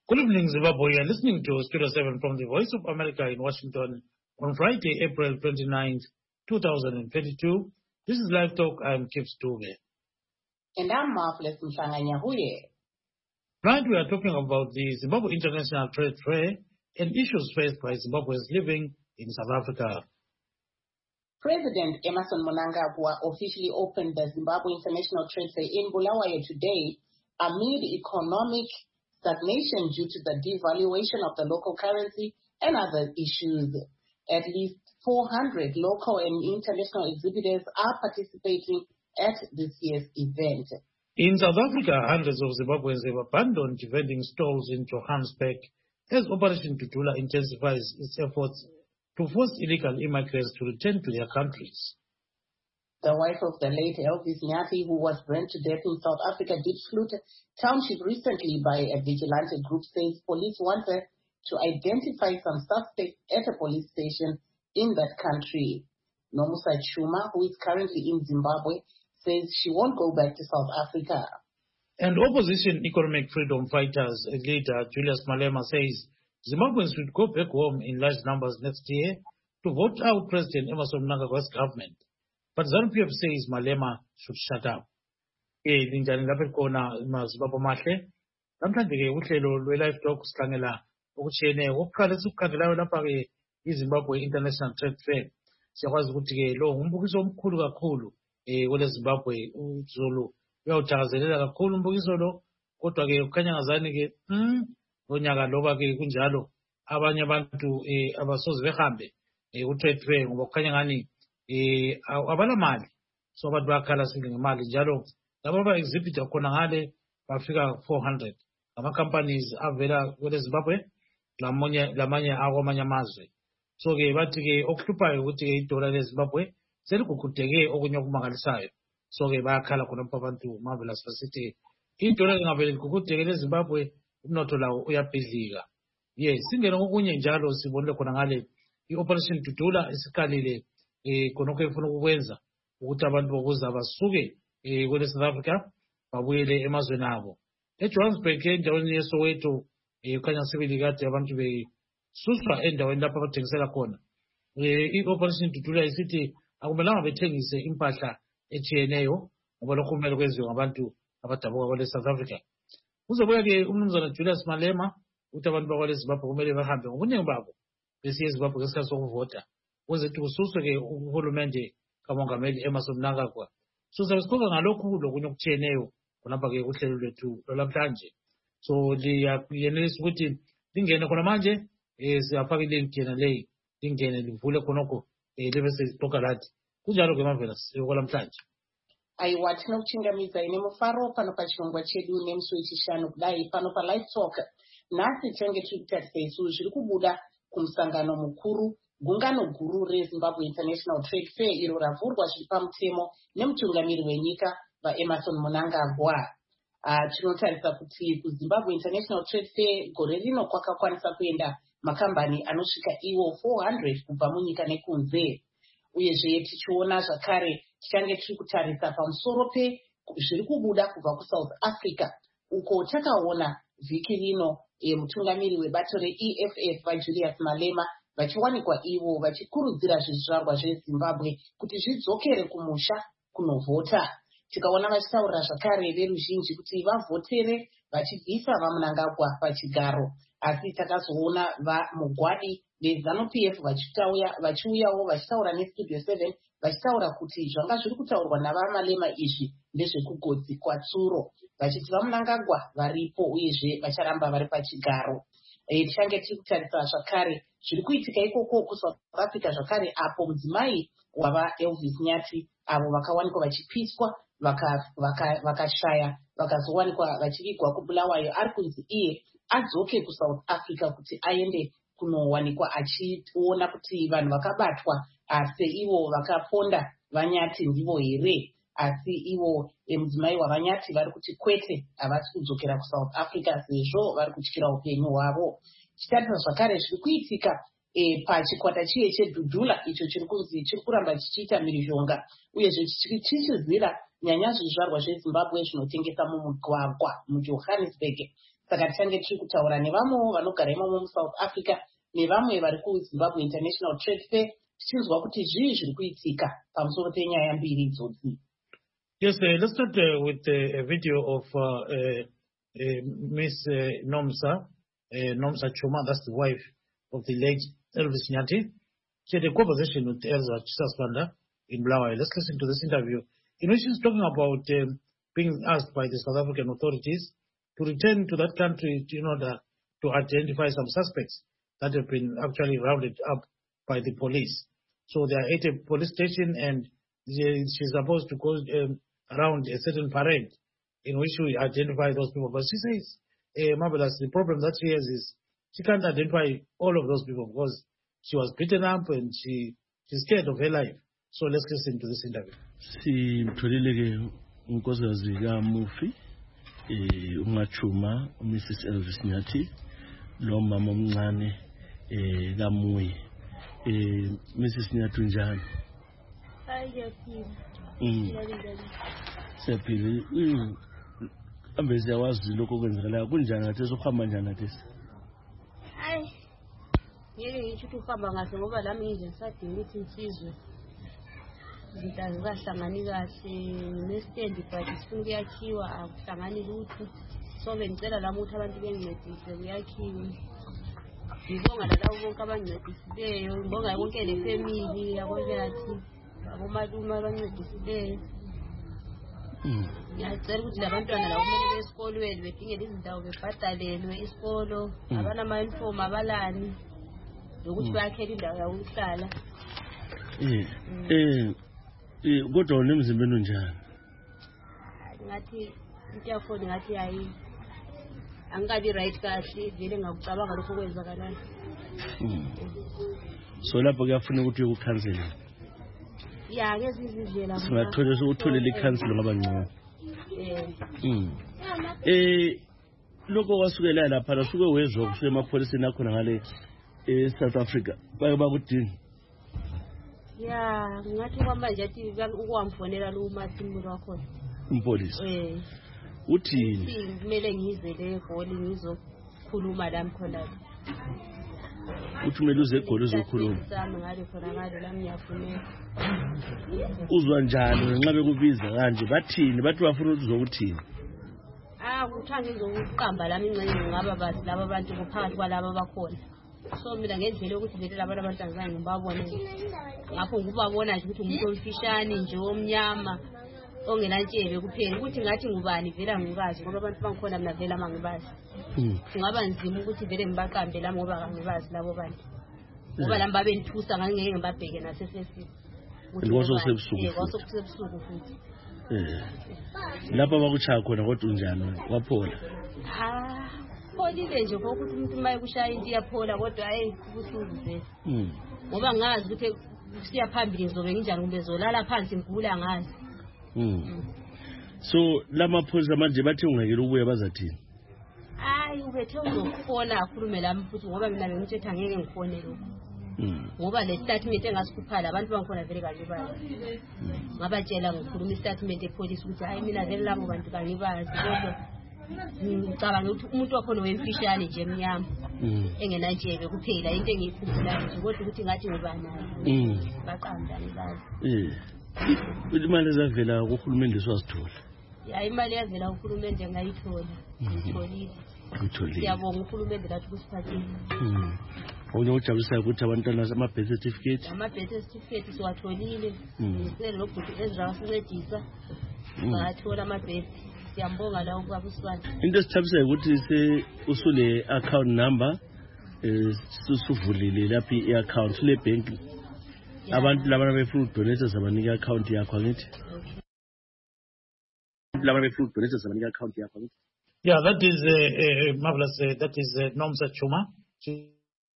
Good evening, Zimbabwe. You're listening to Studio 7 from the Voice of America in Washington on Friday, April 29th, 2022. This is Live Talk. I'm Kip Stube. And I'm Marvelous Mshanganyahuye. Tonight we are talking about the Zimbabwe International Trade Fair and issues faced by Zimbabweans living in South Africa. President Emmerson Mnangagwa officially opened the Zimbabwe International Trade Fair in Bulawayo today amid economic stagnation due to the devaluation of the local currency and other issues. At least 400 local and international exhibitors are participating at this year's event. In South Africa, hundreds of Zimbabweans have abandoned vending stalls in Johannesburg as Operation Tutula intensifies its efforts to force illegal immigrants to return to their countries. The wife of the late Elvis Nyati, who was burned to death in South Africa, Diepsloot Township recently by a vigilante group, says police wanted to identify some suspects at a police station in that country. Nomusa Chuma, who is currently in Zimbabwe, says she won't go back to South Africa. And opposition economic freedom fighters leader Julius Malema says Zimbabweans should go back home in large numbers next year to vote out President Emmerson Mnangagwa's government. But ZANU-PF says Malema should shut up. Linjani lapha khona maZimbabwe mahle. Namhlanje ke uhlelo lwe-live talk sikhangela okutshiyeneyo. Okokuqala sikukhangelayo lapha ke iZimbabwe International Trade Fair. Siyakwazi ukuthi ke lo ngumbukiso omkhulu kakhulu kwele Zimbabwe. uZulu uyawuthakazelela kakhulu umbukiso lo, kodwa ke kukhanya ngazani ke lonyaka loba ke kunjalo abanye abantu abasoze behambe ku-trade fair ngoba kukhanya ngani abala mali, so abantu bayakhala sile ngemali njalo labo aba-exhibita khona ngale bafika 400 ama-companies avela kwele Zimbabwe lamanye akwamanye amazwe. So ke bathi ke okuhluphayo ukuthi ke idola leZimbabwe seligugudeke okunye okumangalisayo. So ke bayakhala khonapho abantu marvelous basithi idola lingavele ligugudeke leZimbabwe umnotho lawo uyabhidlika. Yes, singene ngokunye njalo sibonile khona ngale i-Operation Tutula isikalile khonokho efuna ukukwenza ukuthi abantu bokuza basuke kwele South Africa babuyele emazweni abo. EJohannesburg endaweni yeSoweto kukhanya sibili kade abantu besuswa endaweni lapho abathengisela khona. I-Operation Tutula isithi akumelanga bethengise impahla etshiyeneyo ngoba lokho kumele kwenziwe ngabantu abadabuka kwele South Africa. Uzobuya ke umnumzana Julius Malema ukuthi abantu bakwele Zimbabwe kumele bahambe ngobuningi babo besiye eZimbabwe ngesikhathi sokuvota ukuze ukuthi kususwe ke uhulumende kamongameli Emmerson Mnangagwa. So sasixoxa ngalokhu lokunye okutshiyeneyo khonapha ke kuhlelo lwethu lwalamhlanje. So liyenelisa ukuthi lingene khona manje siyafaka ilink yena leyi lingene livule khonokho libe sesixoxa lathi kunjalo ke mavela kwalamhlanje. Aiwa tinokuchingamidzai nemufaro pano pachirongwa chedu nemusi wechishanu kudai pano paLive Talk. Nhasi tinenge tiri kutarisa isu zviri kubuda kumusangano mukuru gungano guru reZimbabwe International Trade Fair iro ravhurwa zviri pamutemo nemutungamiri wenyika vaEmmerson Mnangagwa. Tinotarisa kuti kuZimbabwe International Trade Fair gore rino kwakakwanisa kuenda makambani anosvika iwo 400 kubva munyika nekunze. Uyezve tichiona zvakare tichange tiri kutarisa pamusoro zviri kubuda kubva kuSouth Africa uko takaona vhiki rino mutungamiri webato reEFF vaJulius Malema vachiwanikwa ivo vachikurudzira zvizvarwa zveZimbabwe kuti zvidzokere kumusha kunovhota. Tikaona vachitaura zvakare veruzhinji kuti vavhotere vachibvisa vaMnangagwa pachigaro, asi takazoona vamugwadi veZANU-PF vachiuyawo vachitaura neStudio 7 vachitaura kuti zvanga zviri kutaurwa navaMalema izvi ndezvekugodzi kwatsuro, vachiti vaMnangagwa varipo uyezve vacharamba vari pachigaro. Tichange tiri kutarisa zvakare zviri kuitika ikoko kuSouth Africa zvakare apo mudzimai wava Elvis Nyati avo vakawanikwa vachipiswa vakashaya vakazowanikwa vachivigwa kuBulawayo ari kunzi iye adzoke kuSouth Africa kuti aende kunowanikwa achiona kuti vanhu vakabatwa seivo vakaponda vaNyati ndivo here, asi ivo mudzimai wavanyati vari kuti kwete havasi kudzokera kuSouth Africa sezvo vari kutyira upenyu hwavo. Tichitarisa zvakare zviri kuitika pachikwata chiye cheDudula icho chiri kunzi chiri kuramba chichiita mhirizhonga uyezve chichizira nyanya zvizvarwa zvezimbabwe zvinotengesa mumugwagwa mujohannesburg. Saka tichange tiri kutaura nevamwewo vanogara imomo muSouth Africa nevamwe vari kuZimbabwe International Trade Fair tichinzwa kuti zvii zviri kuitika pamusoro penyaya mbiri idzodzi. Yes, let's start with a video of Miss Nomsa Chuma, that's the wife of the late Elvis Nyati. She had a conversation with Elza Chisaswanda in Bulawayo. Let's listen to this interview in which she's talking about being asked by the South African authorities to return to that country in order to identify some suspects that have been actually rounded up by the police. So they are at a police station and she's supposed to go around a certain parade in which we identify those people. But she says, Marvelous, the problem that she has is she can't identify all of those people because she was beaten up and she's scared of her life. So let's listen to this interview. Simtholile unkosikazi kaMufi uMachuma Mrs Elvis Nyati lo mama omncane kaMuyi Mrs Nyati njani? Siyaphila. Ambezi yawazi lokho kwenzakala kunjani ngathi sokuhamba njani nathi? Hayi. Ngeke ngisho ukuthi uhamba ngahle ngoba lami ngize ngisadinga ukuthi insizwe. Izinto azikahlangani kahle nestand but sifuna kuyakhiwa akuhlangani lutho. So bengicela lami ukuthi abantu bengincedise kuyakhiwe. Ngibonga labo bonke abangincedisileyo, ngibonga konke le family yabo yathi abomalume abancedisileyo. Ngiyacela ukuthi labantwana labo kumele besikolweni bedingele izindawo bebhadalelwe isikolo, abanama uniform abalani ukuthi bayakhela indawo yawo ukuhlala. Kodwa unemzimbeni unjani? Ngathi into yakho ngathi hayi angikabi right kahle vele ngakucabanga lokho kwenzakalayo. So lapho kuyafuna ukuthi uyokukhansela. Ya ke sizizela singathola uthole likhansela ngaba ngcono. Lokho wasukela lapha lasuke wezwa kushe emapholiseni akhona ngale South Africa bakudini. Ya ngathi kwamanje athi ukwamfonela lo Martin wakho. Umpolisi. Uthini? Kumele ngize le egoli ngizokhuluma la mkhona. Uthi kumele uze egoli uzokhuluma. Sami ngale khona ngale la ngiyafuneka. Uzwa njani nxa bekubiza kanje bathini bathi bafuna ukuthi uzokuthini? Kuthanga ngizokuqamba lami ingcenye ngaba bathi laba abantu kuphakathi kwalabo abakhona. So mina ngendlela yokuthi vele laba abantu angizange ngibabone. Ngapho ngubabona nje ukuthi umuntu omfishane nje omnyama ongenantshebe kuphela ukuthi ngathi ngubani vela ngikazi ngoba abantu bangikhona mina vela mangibazi. Ngaba nzima ukuthi vele ngibaqambe lami ngoba ngibazi labo bantu. Ngoba lami babenthusa ngangeke ngibabheke nasesesini. Ngoso sebusuku futhi. Lapha bakuchaya khona kodwa unjani waphola? Pholile nje ukuthi umuntu maye kushaya into yaphola kodwa hayi kubuhlungu vele. Ngoba ngazi ukuthi siya phambili ngizobe nginjani kumbe zolala phansi ngigula ngazi. So lamapholisa manje bathi ungekela ukuya bazathini? Hayi ubethe uzofona akhulume lami futhi ngoba mina bengithetha ngeke ngifone lokho. Ngoba le statement engasikuphala abantu bangikhona vele kangibazi. Ngabatshela ngikhuluma istatement epolice ukuthi hayi mina vele labo bantu kangibazi kodwa ngicabanga ukuthi umuntu wakhona wemfishane nje emnyama engenantshebe kuphela into engiyikhumbulayo nje kodwa ukuthi ngathi ngibani baqamba ngibazi. Imali ezavela kuhulumende swazithola. Ya imali yavela kuhulumende ngayithola. Ngitholile. Siyabonga uHulumende lathi kusiphathile. Ujabulisa ukuthi abantwana ama-birth certificate. Ama-birth certificate siwatholile. Ngicela lokuthi Ezra wasincedisa. Ngathola ama-birth. Siyambonga la ubaba uSibani. Into esithabisa ukuthi usule account number susuvulile lapha i-account le bank. Abantu laba befuna udonate sabanika i-account yakho angithi. Laba befuna udonate sabanika i-account yakho angithi. Yeah, that is marvelous. That is Nomsa Chuma. She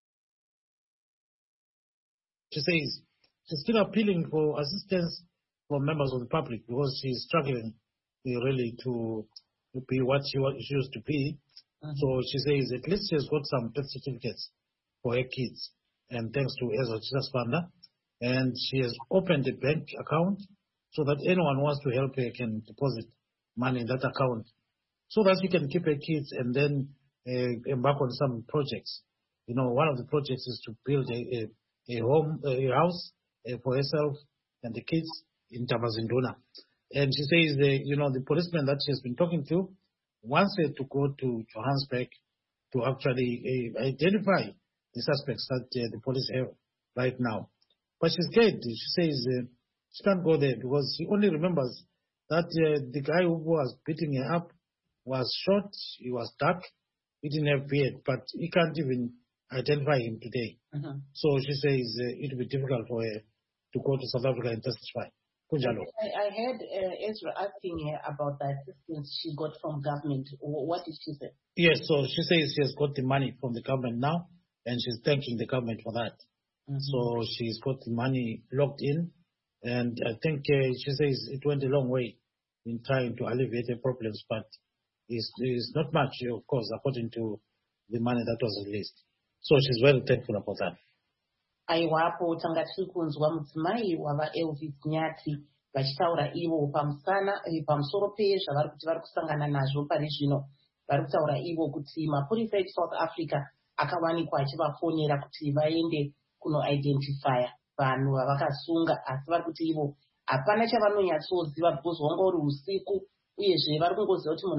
says she's still appealing for assistance from members of the public because she's struggling really to be what she used to be. So she says at least she's got some birth certificates for her kids. And thanks to Ezra Chisaswanda. And she has opened a bank account so that anyone who wants to help her can deposit money in that account, so that she can keep her kids and then embark on some projects. One of the projects is to build a home, a house for herself and the kids in Tabazinduna. And she says the policeman that she has been talking to wants her to go to Johannesburg to actually identify the suspects that the police have right now. But she's scared. She says she can't go there because she only remembers that the guy who was beating her up was short, he was dark, he didn't have beard, but he can't even identify him today. So she says it will be difficult for her to go to South Africa and testify. I heard Ezra asking her about the assistance she got from government. What did she say? Yes, so she says she has got the money from the government now, and she's thanking the government for that. So she's got the money locked in, and I think she says it went a long way in trying to alleviate her problems, but it's not much, of course, according to the money that was released. So she's very thankful about that. Aiwapo tanga tiri kunzwa mudzimai wava Elvis Nyati vachitaura ivo pamusoro pezvavari kuti vari kusangana nazvo pane zvino. Vari kutaura ivo kuti mapurisa eSouth Africa akawanikwa achivafonera kuti vaende kunoidentifya vanhu vavakasunga, asi vari kuti ivo hapana chavanonyatsoziva because wanga uri usiku, uyezve vari kungoziva kuti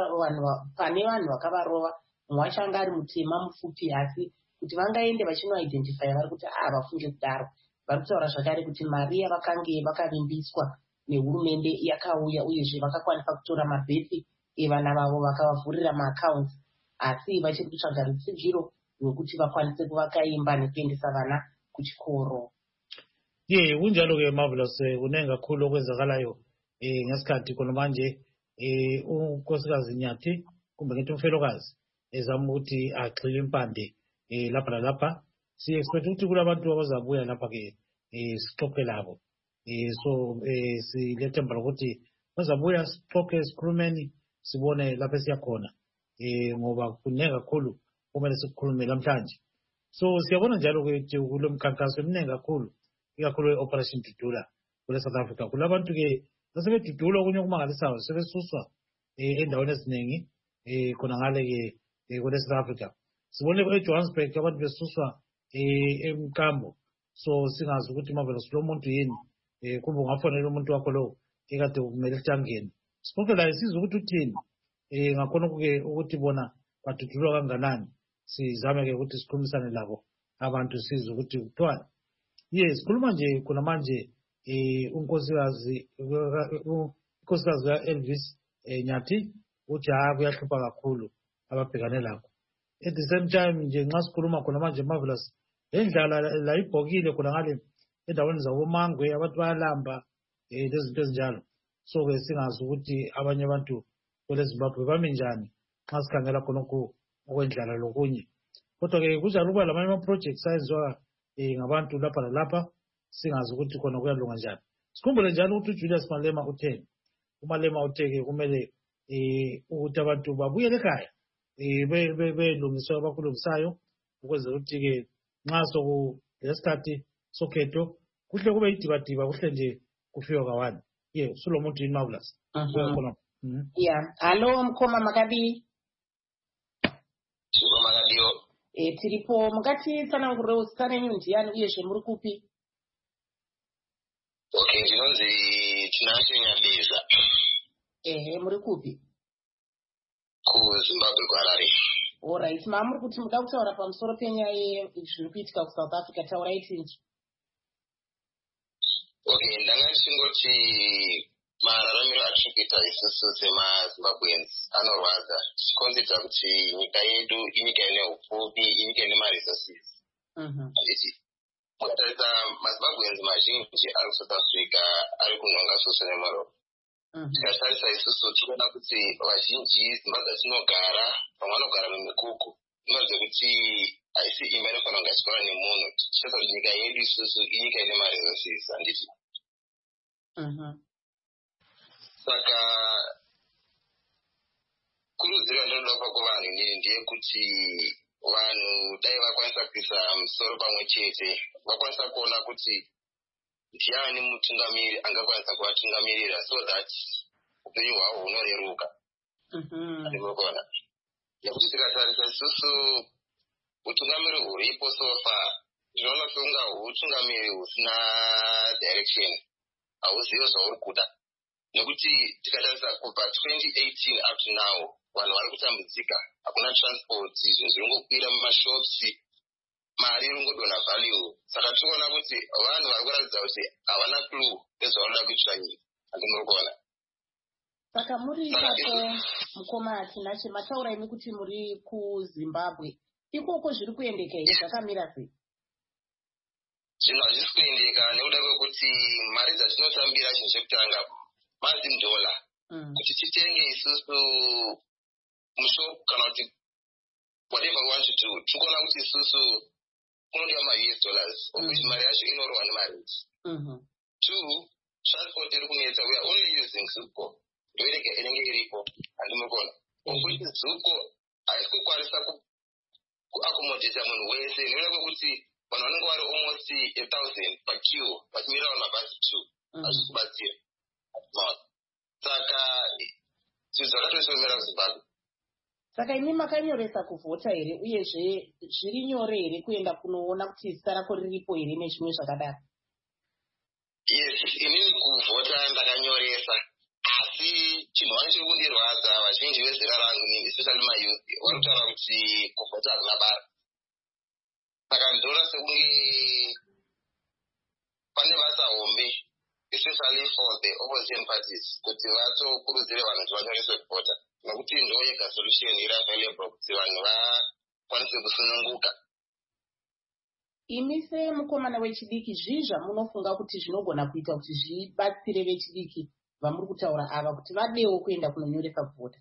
pane vanhu vakavarova, mumwe wacho anga ari mutema mupfupi, asi kuti vangaende vachinoidentifya vari kuti vafunge kudaro. Vari kutaura zvakare kuti mari yavakange vakavimbiswa nehurumende yakauya, uyezve vakakwanisa kutora mabhethi evana vavo vakavavhurira maaccounts, asi vachiri kutsvaga rutsigiro rwekuti vakwanise kuvakaimba nekuendesa vana kuchikoro. Kunjalo-ke Marvelous, kunengi kakhulu okwenzakalayo ngesikhathi khona manje unkosikazi Nyati kumbe ngithi umfelokazi ezama ukuthi agxile impande lapha lalapha. Si-expect ukuthi kulabantu abazabuya lapha-ke sixoxe labo. So silethemba lokuthi bazabuya sixoxe, sikhulumeni, sibone lapha esiyakhona ngoba kunengi kakhulu kumele sikukhulume namhlanje. So siyabona njalo ukuthi kulo mkhankaso eminingi kakhulu, ikakhulu i-Operation Dudula kule South Africa. Kulabantu-ke basebedudula okunye okumangalisayo, sebesuswa endaweni eziningi khona ngale-ke kule South Africa. Sibone eJohannesburg abantu besuswa emkambo. So singazi ukuthi Marvelous lo muntu yini, kumbe ungafonela umuntu wakho lo ekade kumele ukuthi angene. Sibonke laye sizwe ukuthi uthini ngakhona ukuthi bona badudulwa kanganani. Sizame-ke ukuthi sikhulumisane labo abantu sizwe ukuthi kuthiwani. Sikhuluma nje khona manje unkosikazi ka-Elvis Nyati uthi kuyahlupha kakhulu ababhekane lakho. At the same time nje nxa sikhuluma khona manje Marvelous, le ndlala la ibhokile khona ngale endaweni zabomangwe, abantu bayalamba lezinto ezinjalo. So-ke singazi ukuthi abanye abantu kwele Zimbabwe bami njani nxa sikhangela khonokho okwendlala lokunye. Kodwa-ke kunjalo kuba lamanye ama-projects ayenziwa ngabantu lapha lalapha, singazi ukuthi khona kuyalunga njani. Sikhumbule njalo ukuthi uJulius Malema utheni. UMalema uthe-ke kumele ukuthi abantu babuyele ekhaya belungiswa abakulungisayo ukwenzela ukuthi-ke nxa sokulesikhathi sokhetho kuhle kube idibadiba, kuhle nje kufiwe kawani. Sulo muntu yini Marvelous? Hallo Mkhoma Makabili. Makabili. Tiripo mukatitsanangurira zita renyu ndiani uyezve muri kupi? Okay, ndinonzi Tinashe Nyabeza. Muri kupi? KuZimbabwe kuHarare. Alright, muri kuti muda kutaura pamusoro penyaya zviri kuitika kuSouth Africa, taurai tinzwa. Okay, ndanga ndichingoti mararamiro atiri kuita isusu semaZimbabweans anorwadza, tichikonzerwa kuti nyika yedu inyika ine upfumi, inyika ine maresources. Handiti mukatarisa maZimbabweans mazhinji ari kuSouth Africa ari kunhonga soso nemoromo. Tikatarisa isusu tinoona kuti vazhinji dzimba dzatinogara, vamwe vanogara mumikuku, inoratidza kuti haisi imba inofanira kunge ichigara nemunhu. Tichitaura kuti nyika yedu isusu inyika ine maresources, handiti? Saka kurudziro ndinoda kupa kuvanhu inini ndeyekuti vanhu dai vakwanisa kuisa musoro pamwe chete, vakwanisa kuona kuti ndiani mutungamiri angakwanisa kuvatungamirira so that upenyu hwavo hunoreruka. Ndinogona nekuti tikatarisa isusu utungamiri huripo sofa ndinoona kunga utungamiri husina direction, hauzivi zvauri kuda. Nekuti tikatarisa kubva 2018 up to now vanhu vari kutambudzika, hakuna transport, zvinhu zviringokwira mumashops, mari iringodonha value. Saka tinoona kuti vanhu vari kuratidza kuti havana clue nezvavanoda kuitira nyika. Handinogona. Saka muri ipapo mukoma Tinashe mataura imi kuti muri kuZimbabwe. Ikoko zviri kuendeka here zvakamira sei? Zvinhu hazvisi kuendeka nekuda kwekuti mari dzatinotambira chinhu chekutanga $1,000 kuti titenge isusu mushop kana kuti whatever we want to do. Tikuona kuti isusu kunodiwa $US okuti mari yacho inorohwa nemareti. 2, transport iri kunetsa. We are only using Zuko. Ndoirege inenge iripo. Handinogona. Okuti Zuko haisi kukwanisa kuaccommodate munhu wese nekuda kwekuti vanhu vanenge vari almost 1,000 paqueue vachimira vanhu mabhazi 2. Hazvisi kubatsira. Saka zvinhu zvakatosomera kuZimbabwe. Saka imi makanyoresa kuvhota here uyezve zviri nyore here kuenda kunoona kuti zita rako riripo here nezvimwe zvakadaro? Yes, inini kuvhota ndakanyoresa, asi chinhu vanhu chiri kundirwadza vazhinji vezera rangu nini especially mayouth vari kutaura kuti kuvhota hazina basa. Saka ndinoona sekunge pane basa hombe especially for the opposition parties kuti vatokurudzire vanhu kuti vanyoreswe kuvhota, nokuti ndo yega solution iri available kuti vanhu vakwanise kusununguka. Imi semukomana wechidiki zvii zvamunofunga kuti zvinogona kuita kuti zvibatsire vechidiki vamuri kutaura ava kuti vadewo kuenda kunonyoresa kuvhota?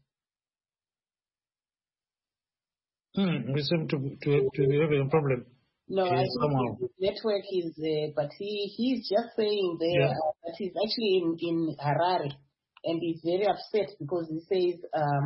We seem to be having a problem. No, I think his network is, but he's just saying there that he's actually in Harare, and he's very upset because he says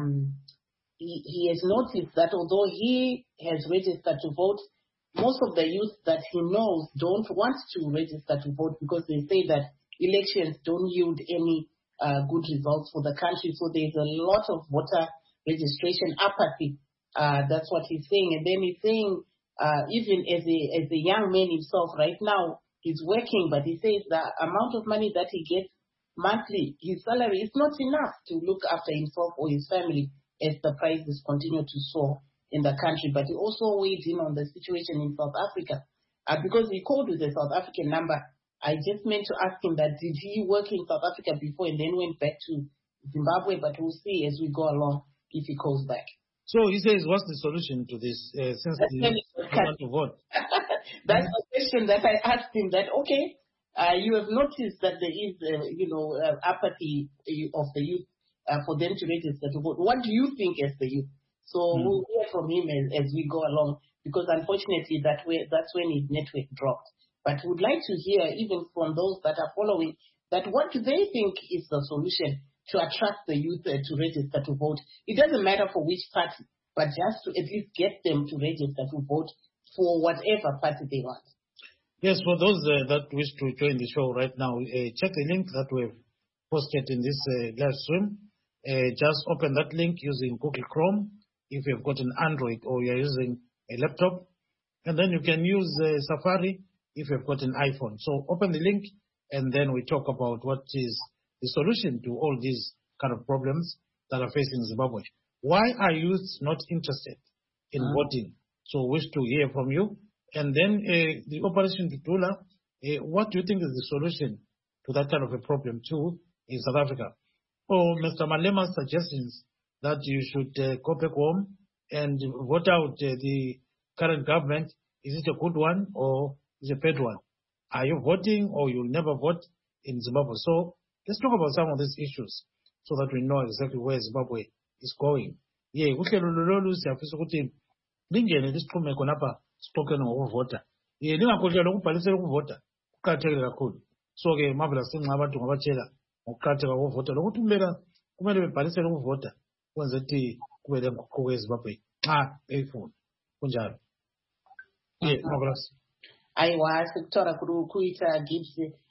he has noticed that although he has registered to vote, most of the youth that he knows don't want to register to vote because they say that elections don't yield any good results for the country. So there's a lot of voter registration apathy. That's what he's saying. And then he's saying, even as a young man himself right now, he's working, but he says the amount of money that he gets monthly, his salary is not enough to look after himself or his family as the prices continue to soar in the country. But he also weighed in on the situation in South Africa. Because he called with a South African number, I just meant to ask him that did he work in South Africa before and then went back to Zimbabwe, but we'll see as we go along if he calls back. So he says, what's the solution to this since you want to vote? That's the question that I asked him, that, okay, you have noticed that there is, apathy of the youth for them to register to vote. What do you think as the youth? So we'll hear from him as we go along, because unfortunately that's when his network dropped. But we'd like to hear even from those that are following that what do they think is the solution to attract the youth to register to vote. It doesn't matter for which party, but just to at least get them to register to vote for whatever party they want. Yes, for those that wish to join the show right now, check the link that we've posted in this live stream. Just open that link using Google Chrome if you've got an Android or you're using a laptop. And then you can use Safari if you've got an iPhone. So open the link and then we talk about what is the solution to all these kind of problems that are facing Zimbabwe. Why are youths not interested in voting? So wish to hear from you. And then the Operation Tutula, what do you think is the solution to that kind of a problem too in South Africa? Or Mr. Malema's suggestions that you should go back home and vote out the current government, is it a good one or is it a bad one? Are you voting or you'll never vote in Zimbabwe? So let's talk about some of these issues so that we know exactly where Zimbabwe is going. Yeah, uhlelo lolu siyafisa ukuthi lingene lisixhume khonapha spoken ngokuvota. Lingakhohlelwa ukubhalisela ukuvota kuqakathekile kakhulu. So ke marvelous nxa abantu ngabatshela ngokuqakatheka kokuvota lokuthi kumele bebhalisele ukuvota kwenza ukuthi kube lenguquko eZimbabwe nxa beyifuna. Kunjalo. Yeah, marvelous. Aiwa, sekutara kuita Gibbs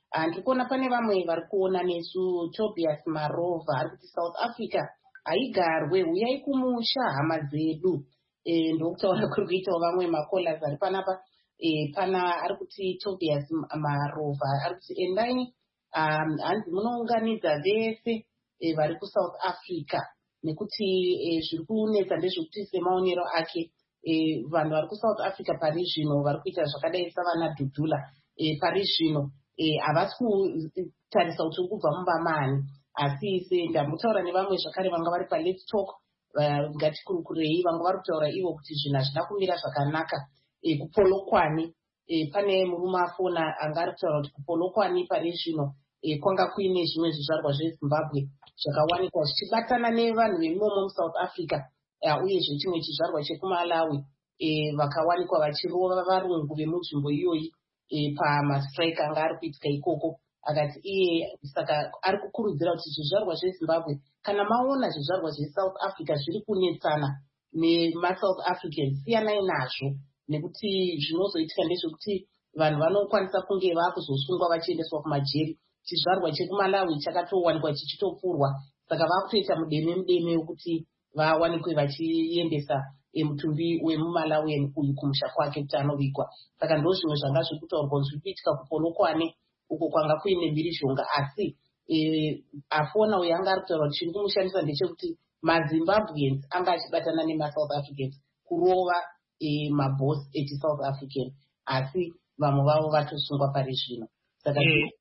Ndiri kuona pane vamwe vari kuona nesu. Tobias Marova ari kuti South Africa haigarwe, uyai kumusha hama dzedu. Ndokutaura kuri kuitawo vamwe makolas ari panapa. Pana ari kuti Tobias Marova ari kuti endai hanzi munounganidza vese vari kuSouth Africa nekuti zviri kunetsa ndezvekuti semaonero ake vanhu vari kuSouth Africa pari zvino vari kuita zvakadai savana Dudula pari zvino havasi kutarisa kuti uri kubva muvamani, asi ndambotaura nevamwe zvakare vanga vari paLet's Talk ngatikurukurei, vanga vari kutaura ivo kuti zvinhu hazvina kumira zvakanaka kuPolokwane. Pane murume afona anga ari kutaura kuti kuPolokwane pari zvino kwanga kuine zvimwe zvizvarwa zveZimbabwe zvakawanikwa zvichibatana nevanhu vemimomo muSouth Africa uyezve chimwe chizvarwa chekuMalawi vakawanikwa vachirova varungu vemunzvimbo iyoyi pamastrike anga ari kuitika ikoko. Akati iye saka ari kukurudzira kuti zvizvarwa zveZimbabwe kana maona zvizvarwa zveSouth Africa zviri kunetsana nemaSouth Africans, siyanai nazvo, nekuti zvinozoitika ndezvekuti vanhu vanokwanisa kunge vakuzosungwa vachiendeswa kumajeri. Chizvarwa chekuMalawi chakatowanikwa chichitopfurwa, saka vakutoita mudeme wekuti vawanikwe vachiendesa mutumbi wemuMalawian uyu kumusha kwake kuti anovigwa. Saka ndo zvimwe zvanga zviri kutaurwa zviri kuitika kuPolokwane uko kwanga kuine mhirizhonga, asi afona uyu anga ari kutaura kuti chiri kumushandisa ndechekuti maZimbabweans anga achibatana nemaSouth Africans kurova mabhosi echiSouth African, asi vamwe vavo vatosungwa pari zvino. Saka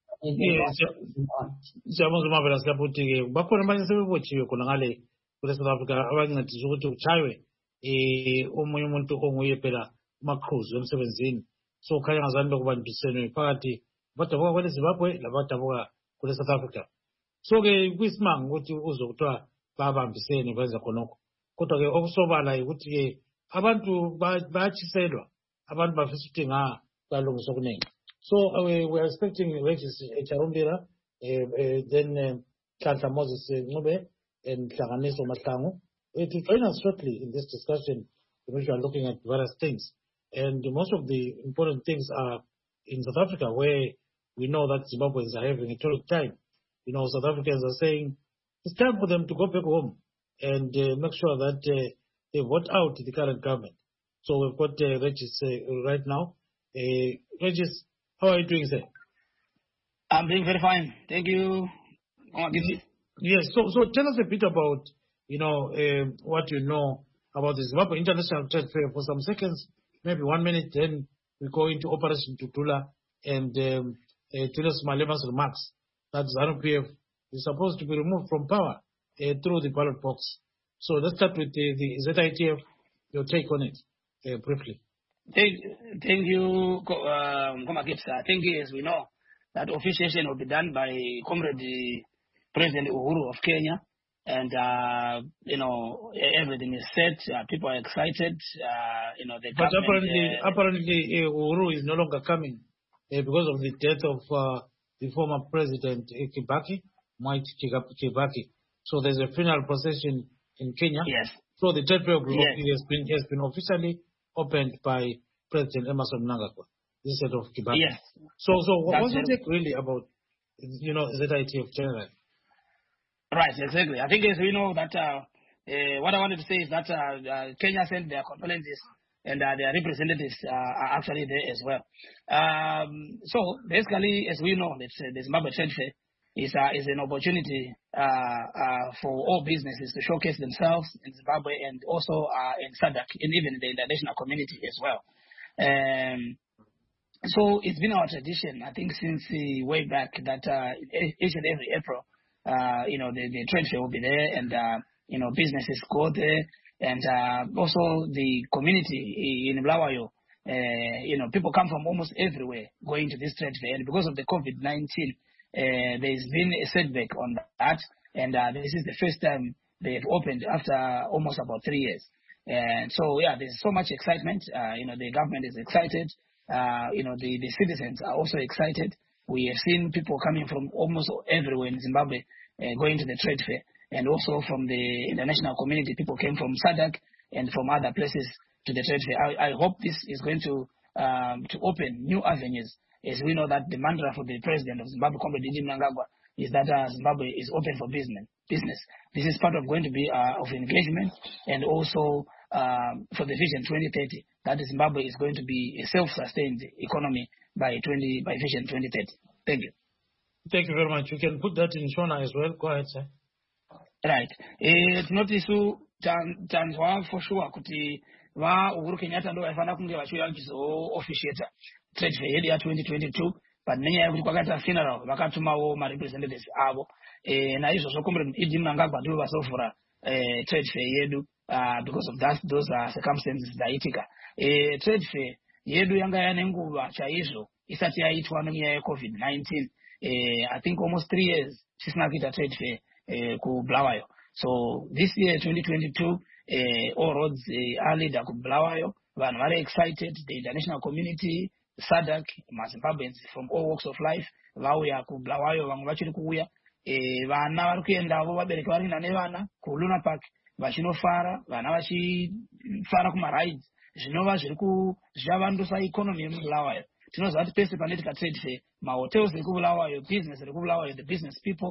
siyabonga siyabuthi bakhona abanye sebebotshiwe khona ngale kule South Africa abancedisa ukuthi kuchaywe omunye umuntu onguye phela uMaqhuzu emsebenzini. So khanya ngazani lokubambisene phakathi badabuka kwele Zimbabwe labadabuka kule South Africa. So ke kwisimanga ukuthi uzokuthiwa babambisene benza khonokho, kodwa ke okusobala ukuthi ke abantu bayatshiselwa, abantu bafisa ukuthi balungiswa okuningi. So we are expecting Regis Charumbira, then Nhlanhla Moses Ncube and Hlanganiso Mahlangu to join us shortly in this discussion in which we are looking at various things. And most of the important things are in South Africa, where we know that Zimbabweans are having a terrible time. You know, South Africans are saying it's time for them to go back home and make sure that they vote out the current government. So we've got Regis right now. Regis, how are you doing, sir? I'm doing very fine. Thank you. Yes, so tell us a bit about, what you know about the Zimbabwe International Trade Fair for some seconds, maybe 1 minute, then we go into Operation Tutula and Julius Malema's remarks that ZANU-PF is supposed to be removed from power through the ballot box. So let's start with the ZITF, your take on it, briefly. Thank you, Ngoma Gipsa. I think, as we know, that officiation will be done by Comrade President Uhuru of Kenya. And, everything is set. People are excited. But apparently Uhuru is no longer coming because of the death of the former president, Kibaki, Mwai Kibaki. So there's a funeral procession in Kenya. Yes. So the trade fair has been officially opened by President Emmerson Mnangagwa instead of Kibaki. Yes. So what's your take really about, ZITF generally? Right, exactly. I think as we know that what I wanted to say is that Kenya sent their condolences and their representatives are actually there as well. So basically, as we know, the Zimbabwe Trade Fair is an opportunity for all businesses to showcase themselves in Zimbabwe and also in SADC and even the international community as well. So it's been our tradition, I think, since way back that each and every April, the trade fair will be there and, businesses go there and also the community in Bulawayo, people come from almost everywhere going to this trade fair. And because of the COVID-19, there's been a setback on that. And this is the first time they've opened after almost about 3 years. And so, there's so much excitement. The government is excited. The citizens are also excited. We have seen people coming from almost everywhere in Zimbabwe going to the trade fair. And also from the international community, people came from SADC and from other places to the trade fair. I hope this is going to open new avenues, as we know that the mantra for the president of Zimbabwe, Comrade Eddie Mnangagwa, is that Zimbabwe is open for business. This is part of going to be of engagement, and also for the Vision 2030, that Zimbabwe is going to be a self-sustained economy by Vision 2030. Thank you. Thank you very much. You can put that in Shona as well. Go ahead, sir. Right. Tinoti su tanzwa for sure kuti Uhuru Kenyatta ndo vaifana kunge vachiuya vachizo-officiate trade fair yedu ya 2022, but nenyaya yekuti kwakaita funeral vakatumawo ma-representatives avo. Naizvozvo Comrade Eddie Mnangagwa ndivo vasovhura trade fair yedu because of those circumstances dzaitika. Trade fair yedu yanga yane nguva chaizvo isati yaitwa nenyaya yeCovid-19. I think almost 3 years tisina kuita trade fair ku Bulawayo. So this year 2022 all roads are leader ku Bulawayo. Vanhu very excited. The international community, SADC, Zimbabweans from all walks of life vauya ku Bulawayo, vamwe vachiri kuuya. Vana vari kuendavo, vabereki vari kuenda nevana ku Luna Park vachinofara, vana vachifara kuma-rides. Zvinova zvichavandusa economy yemubulawayo. Tinoziva kuti pese panoitika trade fair, mahotels ekubulawayo, business ekubulawayo, the business people,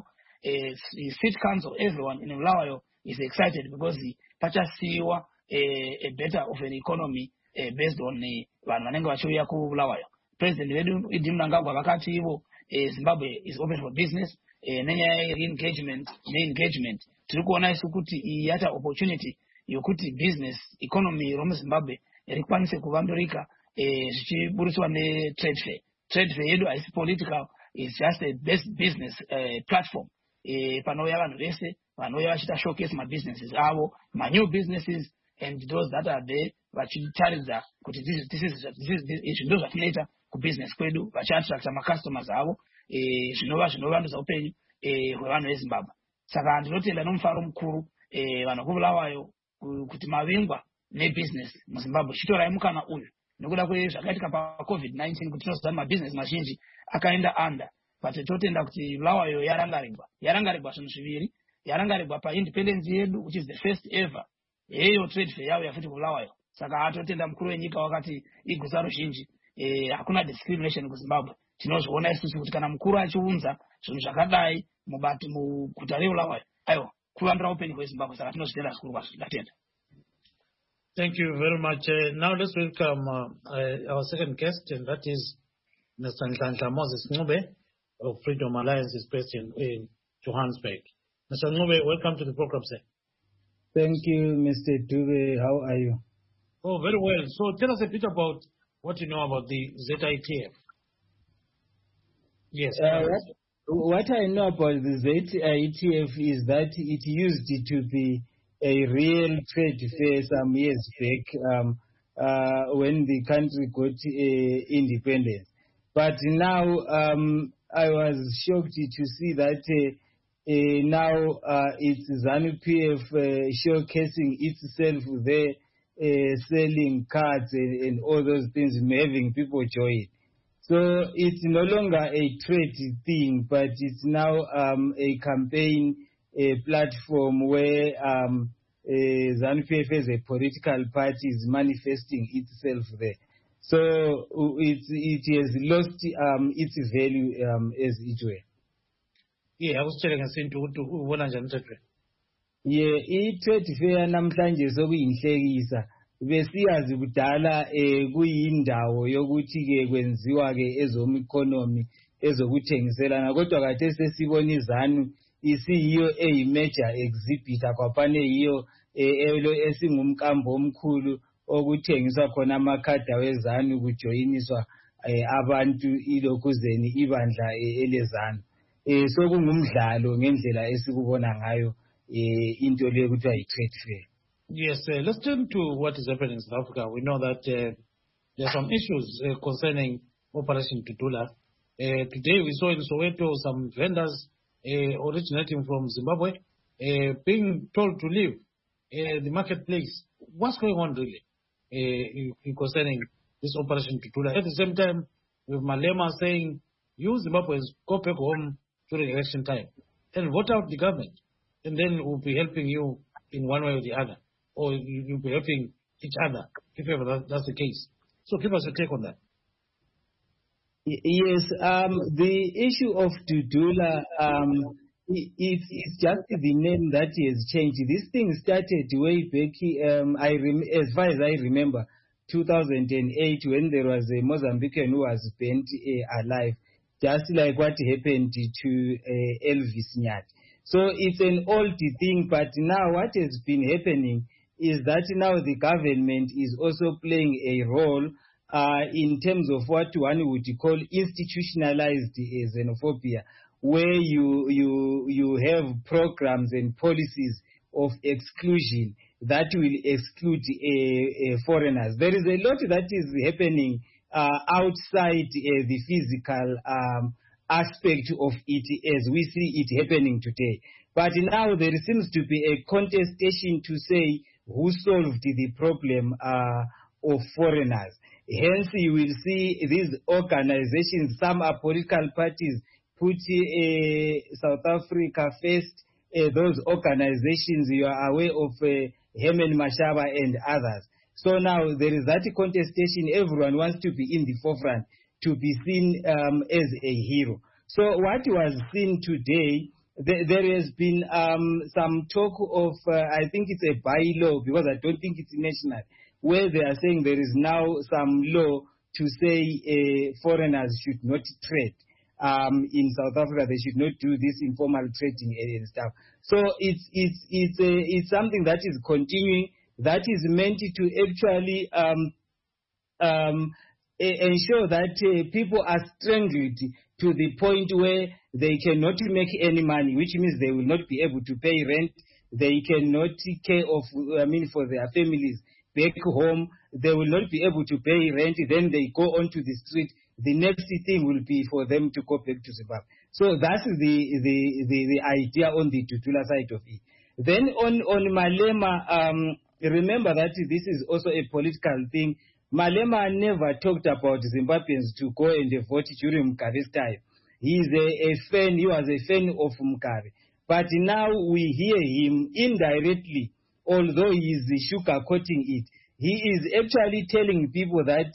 city council, everyone in Bulawayo is excited because pachasiwa a better of an economy based on vanhu vanenge vachiuya kubulawayo. President wedu Eddie Mnangagwa vakati ivo Zimbabwe is open for business. Nenyaya ye-engagement tiri kuona isu kuti iyi yata opportunity yokuti business economy romuZimbabwe rikwanise kuvandurika zvichiburiswa ne-trade fair. Trade fair yedu haisi political, is just a best business platform. Panouya vanhu vese vanouya vachita showcase ma-businesses avo, ma-new businesses, and those that are there vachitaridza kuti izvi ndo zvatinoita kubusiness kwedu, vachiattracta ma-customers avo, zvinovanduza upenyu hwevanhu veZimbabwe. Saka ndinotenda nomufaro mukuru vanhu kubulawayo kuti mavingwa nebusiness muZimbabwe chitorai mukana uyu nekuda kwezvakaitika paCovid-19 kuti tinoziva mabusiness mazhinji akaenda under, but totenda kuti Bulawayo yarangarigwa zvinhu zviviri. Yarangarigwa paindependence yedu, which is the first ever yeyo trade fair yavo yafuti kubulawayo. Saka atotenda mukuru wenyika wakati igusa ruzhinji hakuna discrimination kuZimbabwe. Tinozviona isusu kuti kana mukuru achiunza zvinhu zvakadai muguta reBulawayo, aiwa kuvandura upenyu hweZimbabwe. Saka tinozvitenda zvikuru kwazvo. Ndatenda. Thank you very much. Now let's welcome our second guest, and that is Mr. Nhlanhla Moses Ncube of Freedom Alliance, is based in Johannesburg. Mr. Ncube, welcome to the program, sir. Thank you, Mr. Dube. How are you? Oh, very well. So tell us a bit about what you know about the ZITF. Yes. What I know about the ZITF is that it used to be a real trade fair some years back when the country got independence. But now I was shocked to see that now it's ZANU-PF showcasing itself there, selling cards and all those things, having people join. So it's no longer a trade thing, but it's now a campaign, a platform where ZANU-PF as a political party is manifesting itself there. So it has lost its value as it were. Yeah, I was telling us into trade. Yeah, trade fair namhlanje sokuyinhlekisa. Besiyazi kudala kuyindawo yokuthi ke kwenziwa ke ezoeconomy ezokuthengiselana, kodwa kade sesibona iZANU isiyiyo major exhibitor kwaphane yiyo esingumkambo omkhulu okuthengiswa khona amakhada weZANU kujoyiniswa abantu ilokhuzeni ibandla eleZANU. Sokungumdlalo ngendlela esikubona ngayo into le kuthiwa yi-trade fair. Yes, let's turn to what is happening in South Africa. We know that there are some issues concerning Operation Tutula. Today we saw in Soweto some vendors originating from Zimbabwe being told to leave the marketplace. What's going on really concerning this Operation Tutula? At the same time, with Malema saying, you Zimbabweans go back home during election time and vote out the government, and then we'll be helping you in one way or the other, or you'll be helping each other, if ever that's the case. So give us a take on that. Yes, the issue of Dudula, it's just the name that has changed. This thing started way back, as far as I remember, 2008, when there was a Mozambican who was burnt alive, just like what happened to Elvis Nyati. So it's an old thing, but now what has been happening is that now the government is also playing a role in terms of what one would call institutionalized xenophobia, where you have programs and policies of exclusion that will exclude foreigners. There is a lot that is happening outside the physical aspect of it as we see it happening today. But now there seems to be a contestation to say who solved the problem of foreigners. Hence, you will see these organizations, some are political parties, put South Africa first. Those organizations, you are aware of Herman Mashaba and others. So now there is that contestation. Everyone wants to be in the forefront, to be seen as a hero. So what was seen today, there has been some talk of, I think it's a bylaw, because I don't think it's national, where they are saying there is now some law to say foreigners should not trade. In South Africa, they should not do this informal trading and stuff. So it's something that is continuing, that is meant to actually ensure that people are strangled to the point where they cannot make any money, which means they will not be able to pay rent. They cannot take care of, for their families back home. They will not be able to pay rent. Then they go onto the street. The next thing will be for them to go back to Zimbabwe. So that's the idea on the Dudula side of it. Then on Malema, remember that this is also a political thing. Malema never talked about Zimbabweans to go and vote during Mugabe's time. He was a fan of Mugabe. But now we hear him indirectly, although he is sugarcoating it. He is actually telling people that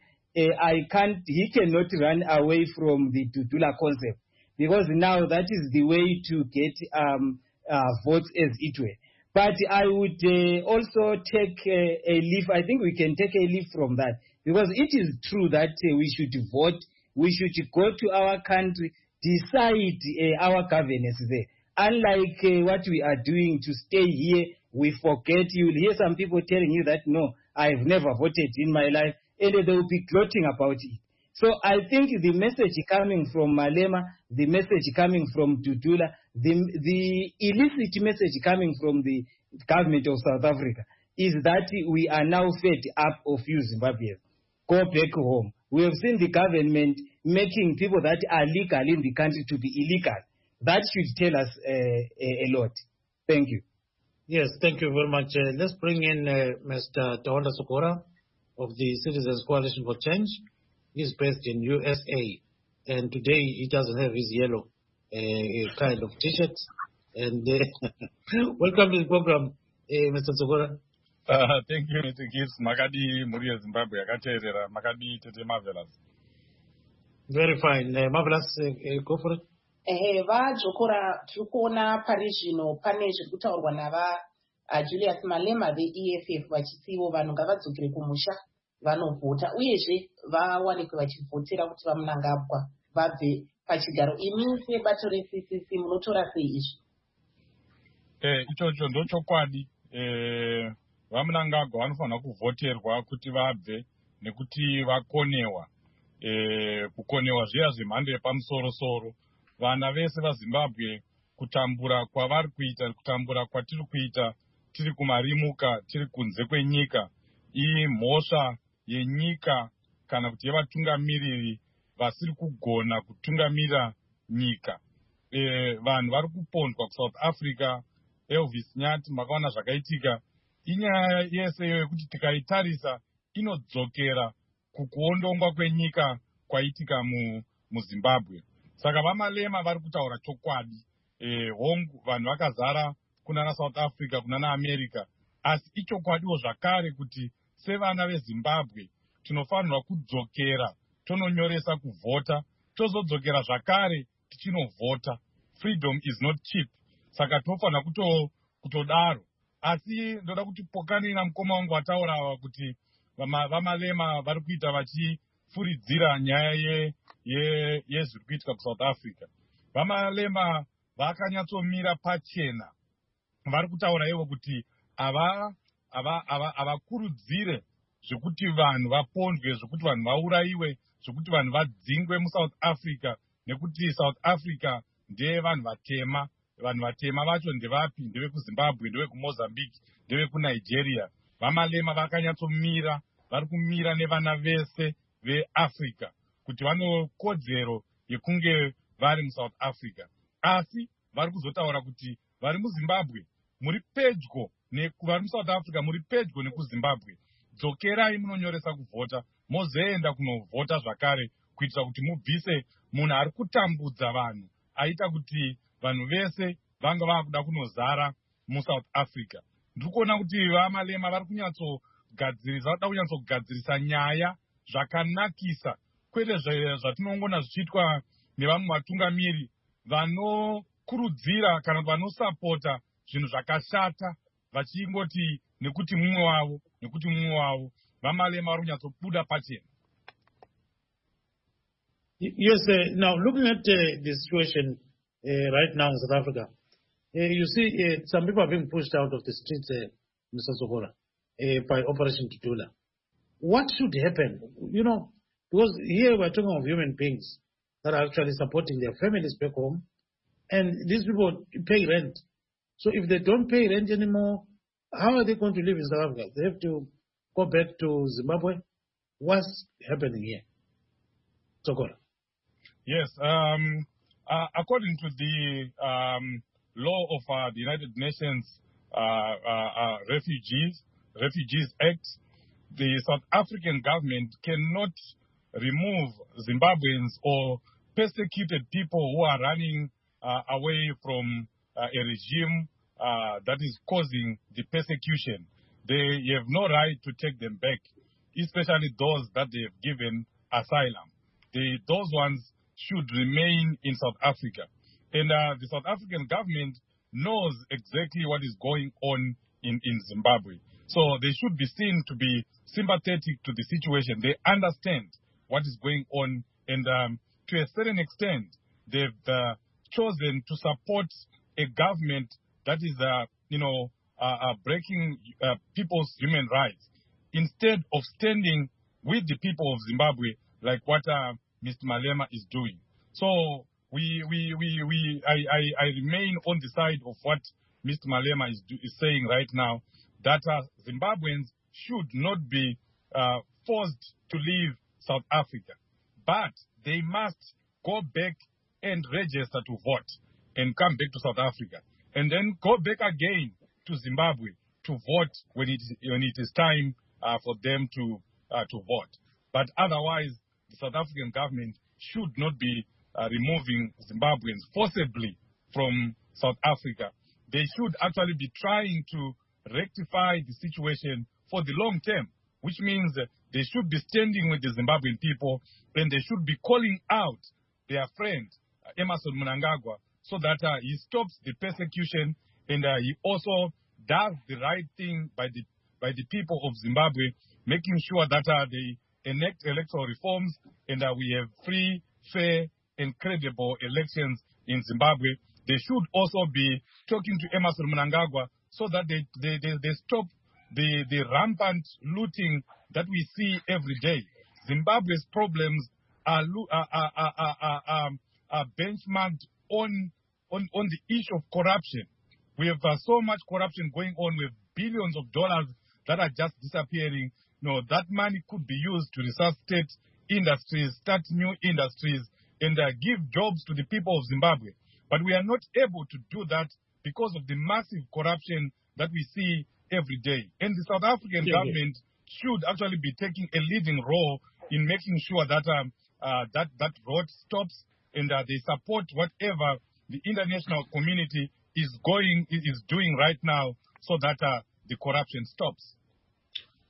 he cannot run away from the Dudula concept, because now that is the way to get votes as it were. But I would also take a leaf. I think we can take a leaf from that, because it is true that we should vote. We should go to our country, decide our governance there. Unlike what we are doing to stay here, we forget. You will hear some people telling you that, no, I've never voted in my life, and they will be gloating about it. So I think the message coming from Malema, the message coming from Dudula, the illicit message coming from the government of South Africa is that we are now fed up of you Zimbabweans. Go back home. We have seen the government making people that are legal in the country to be illegal. That should tell us a lot. Thank you. Yes, thank you very much. Let's bring in Mr. Tawanda Sokora of the Citizens Coalition for Change. He's based in USA, and today he doesn't have his yellow kind of T-shirt. And welcome to the program, Mr. Sokora. Thank you, Mr. Gibbs. Makadi Muria Zimbabwe, Akaterera, Makadi Tete Marvelous. Very fine. Marvelous, go for it. Vadzokora tiri kuona pari zvino pane zviri kutaurwa nava Julius Malema veEFF vachisiwo vanhu ngavadzokere kumusha vanovhota, uyezve vawanikwe vachivhotera kuti vamunangagwa vabve pachigaro. Imi sebato reCCC munotora sei izvi? Ichocho ndochokwadi. Vamunangagwa vanofanira kuvhoterwa kuti vabve nekuti vakonewa. Kukonewa zviya zvemhando yepamusoro-soro. Vana vese vaZimbabwe kutambura kwavari kuita, kutambura kwatiri kuita tiri kumarimuka, tiri kunze kwenyika, iyi mhosva yenyika kana kuti yevatungamiriri vasiri kugona kutungamira nyika. Vanhu vari kupondwa kuSouth Africa, Elvis Nyati, makaona zvakaitika. Inyaya yese yekuti tikaitarisa inodzokera kukuondongwa kwenyika kwaitika muZimbabwe. Saka vaMalema vari kutaura chokwadi. Hongu vanhu vakazara kunana South Africa, kunana America, asi ichokwadiwo zvakare kuti sevana veZimbabwe tinofanirwa kudzokera tononyoresa kuvhota, tozodzokera zvakare tichinovhota. Freedom is not cheap. Saka tofanira kutodaro. Asi ndoda kuti Pokanina mukoma wangu ataura kuti vamalema vari kuita vachifuridzira nyaya yezviri kuitika kuSouth Africa. Vamalema vakanyatsomira pachena. Vari kutaura ivo kuti avakurudzire zvekuti vanhu vapondwe, zvekuti vanhu vaurayiwe, zvekuti vanhu vadzingwe muSouth Africa, nekuti South Africa ndeyevanhu vatema. Vanhu vatema vacho ndevapi? NdevekuZimbabwe, ndevekuMozambique, ndevekuNigeria. Vamalema vakanyatsomira, vari kumira nevana vese veAfrica kuti vane kodzero yekunge vari muSouth Africa. Asi vari kuzotaura kuti vari muZimbabwe muri pedyo, vari muSouth Africa muri pedyo nekuZimbabwe. Dzokerai munonyoresa kuvhota, mozoenda kunovhota zvakare kuitira kuti mubvise munhu ari kutambudza vanhu, aita kuti vanhu vese vanga vakuda kunozara muSouth Africa. Ndiri kuona kuti vamalema vari kunyatsogadzirisa nyaya zvakanakisa, kwete zvatinongona zvichiitwa nevamwe vatungamiri vanokurudzira kana vanosapota zvinhu zvakashata vachingoti nekuti mumwe wavo. Vamalema vari kunyatsobuda pachena. Yes, now looking at the situation right now in South Africa, you see some people are being pushed out of the streets, Mr. Sokora, by Operation Kitula. What should happen? You know, because here we're talking of human beings that are actually supporting their families back home, and these people pay rent. So if they don't pay rent anymore, how are they going to live in South Africa? They have to go back to Zimbabwe. What's happening here? Sokora. Yes, according to the law of the United Nations Refugees Act, the South African government cannot remove Zimbabweans or persecuted people who are running away from a regime that is causing the persecution. They have no right to take them back, especially those that they have given asylum. Those ones should remain in South Africa. And the South African government knows exactly what is going on in Zimbabwe. So they should be seen to be sympathetic to the situation. They understand what is going on, and to a certain extent, they've chosen to support a government that is, breaking people's human rights, instead of standing with the people of Zimbabwe, like what Mr. Malema is doing. So I remain on the side of what Mr. Malema is saying right now, that Zimbabweans should not be forced to leave South Africa, but they must go back and register to vote and come back to South Africa, and then go back again to Zimbabwe to vote when it is time for them to vote. But otherwise, the South African government should not be removing Zimbabweans forcibly from South Africa. They should actually be trying to rectify the situation for the long term, which means that they should be standing with the Zimbabwean people, and they should be calling out their friend Emmerson Mnangagwa, so that he stops the persecution, and he also does the right thing by the people of Zimbabwe, making sure that they enact electoral reforms, and we have free, fair, and credible elections in Zimbabwe. They should also be talking to Emmerson Mnangagwa so that they stop the rampant looting that we see every day. Zimbabwe's problems are benchmarked on the issue of corruption. We have so much corruption going on with billions of dollars that are just disappearing. That money could be used to resuscitate industries, start new industries, and give jobs to the people of Zimbabwe. But we are not able to do that because of the massive corruption that we see every day. And the South African government should actually be taking a leading role in making sure that that rot stops, and they support whatever the international community is doing right now, so that the corruption stops.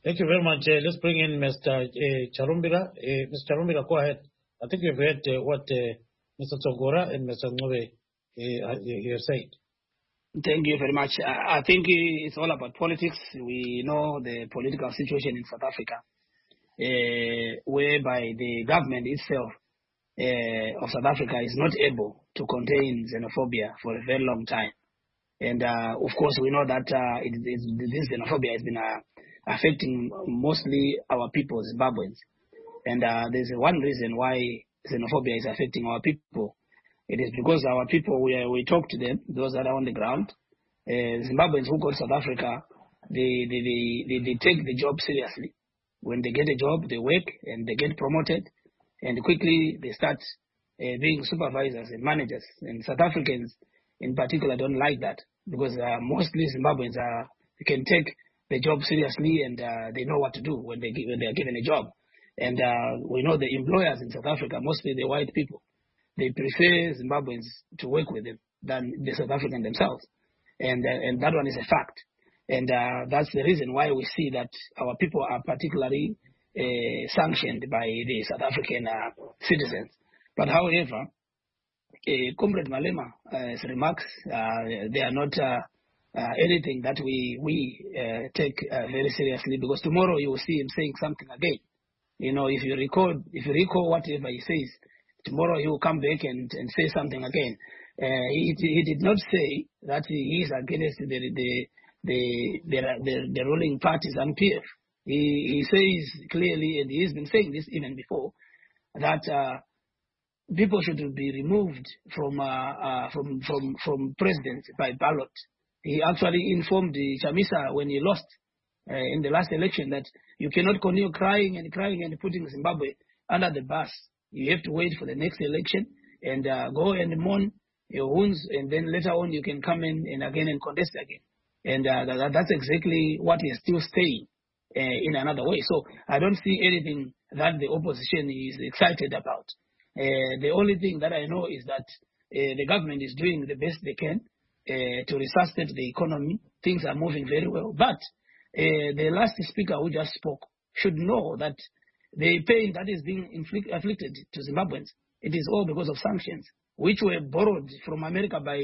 Thank you very much. Let's bring in Mr. Charumbira. Mr. Charumbira, go ahead. I think you've heard what Mr. Tsogora and Mr. Ngove have said. Thank you very much. I think it's all about politics. We know the political situation in South Africa, whereby the government itself of South Africa is not able to contain xenophobia for a very long time. And of course, we know that this xenophobia has been affecting mostly our people, Zimbabweans. And there's one reason why xenophobia is affecting our people. It is because our people, we talk to them, those that are on the ground. Zimbabweans who go to South Africa, they take the job seriously. When they get a job, they work and they get promoted. And quickly they start being supervisors and managers. And South Africans in particular don't like that because mostly Zimbabweans they can take the job seriously and they know what to do when they are given a job. And we know the employers in South Africa, mostly the white people, they prefer Zimbabweans to work with them than the South African themselves. And that one is a fact. And that's the reason why we see that our people are particularly sanctioned by the South African citizens. But however, Comrade Malema's remarks, they are not anything that we take very seriously, because tomorrow you will see him saying something again. You know, if you recall whatever he says, tomorrow he will come back and say something again. He did not say that he is against the ruling parties and PF. He says clearly, and he has been saying this even before, that people should be removed from president by ballot. He actually informed Chamisa when he lost in the last election that you cannot continue crying and putting Zimbabwe under the bus. You have to wait for the next election and go and mourn your wounds, and then later on you can come in and again and contest again. And that's exactly what he is still saying in another way. So I don't see anything that the opposition is excited about. The only thing that I know is that the government is doing the best they can to resuscitate the economy. Things are moving very well. But the last speaker who just spoke should know that the pain that is being afflicted to Zimbabweans, it is all because of sanctions, which were borrowed from America by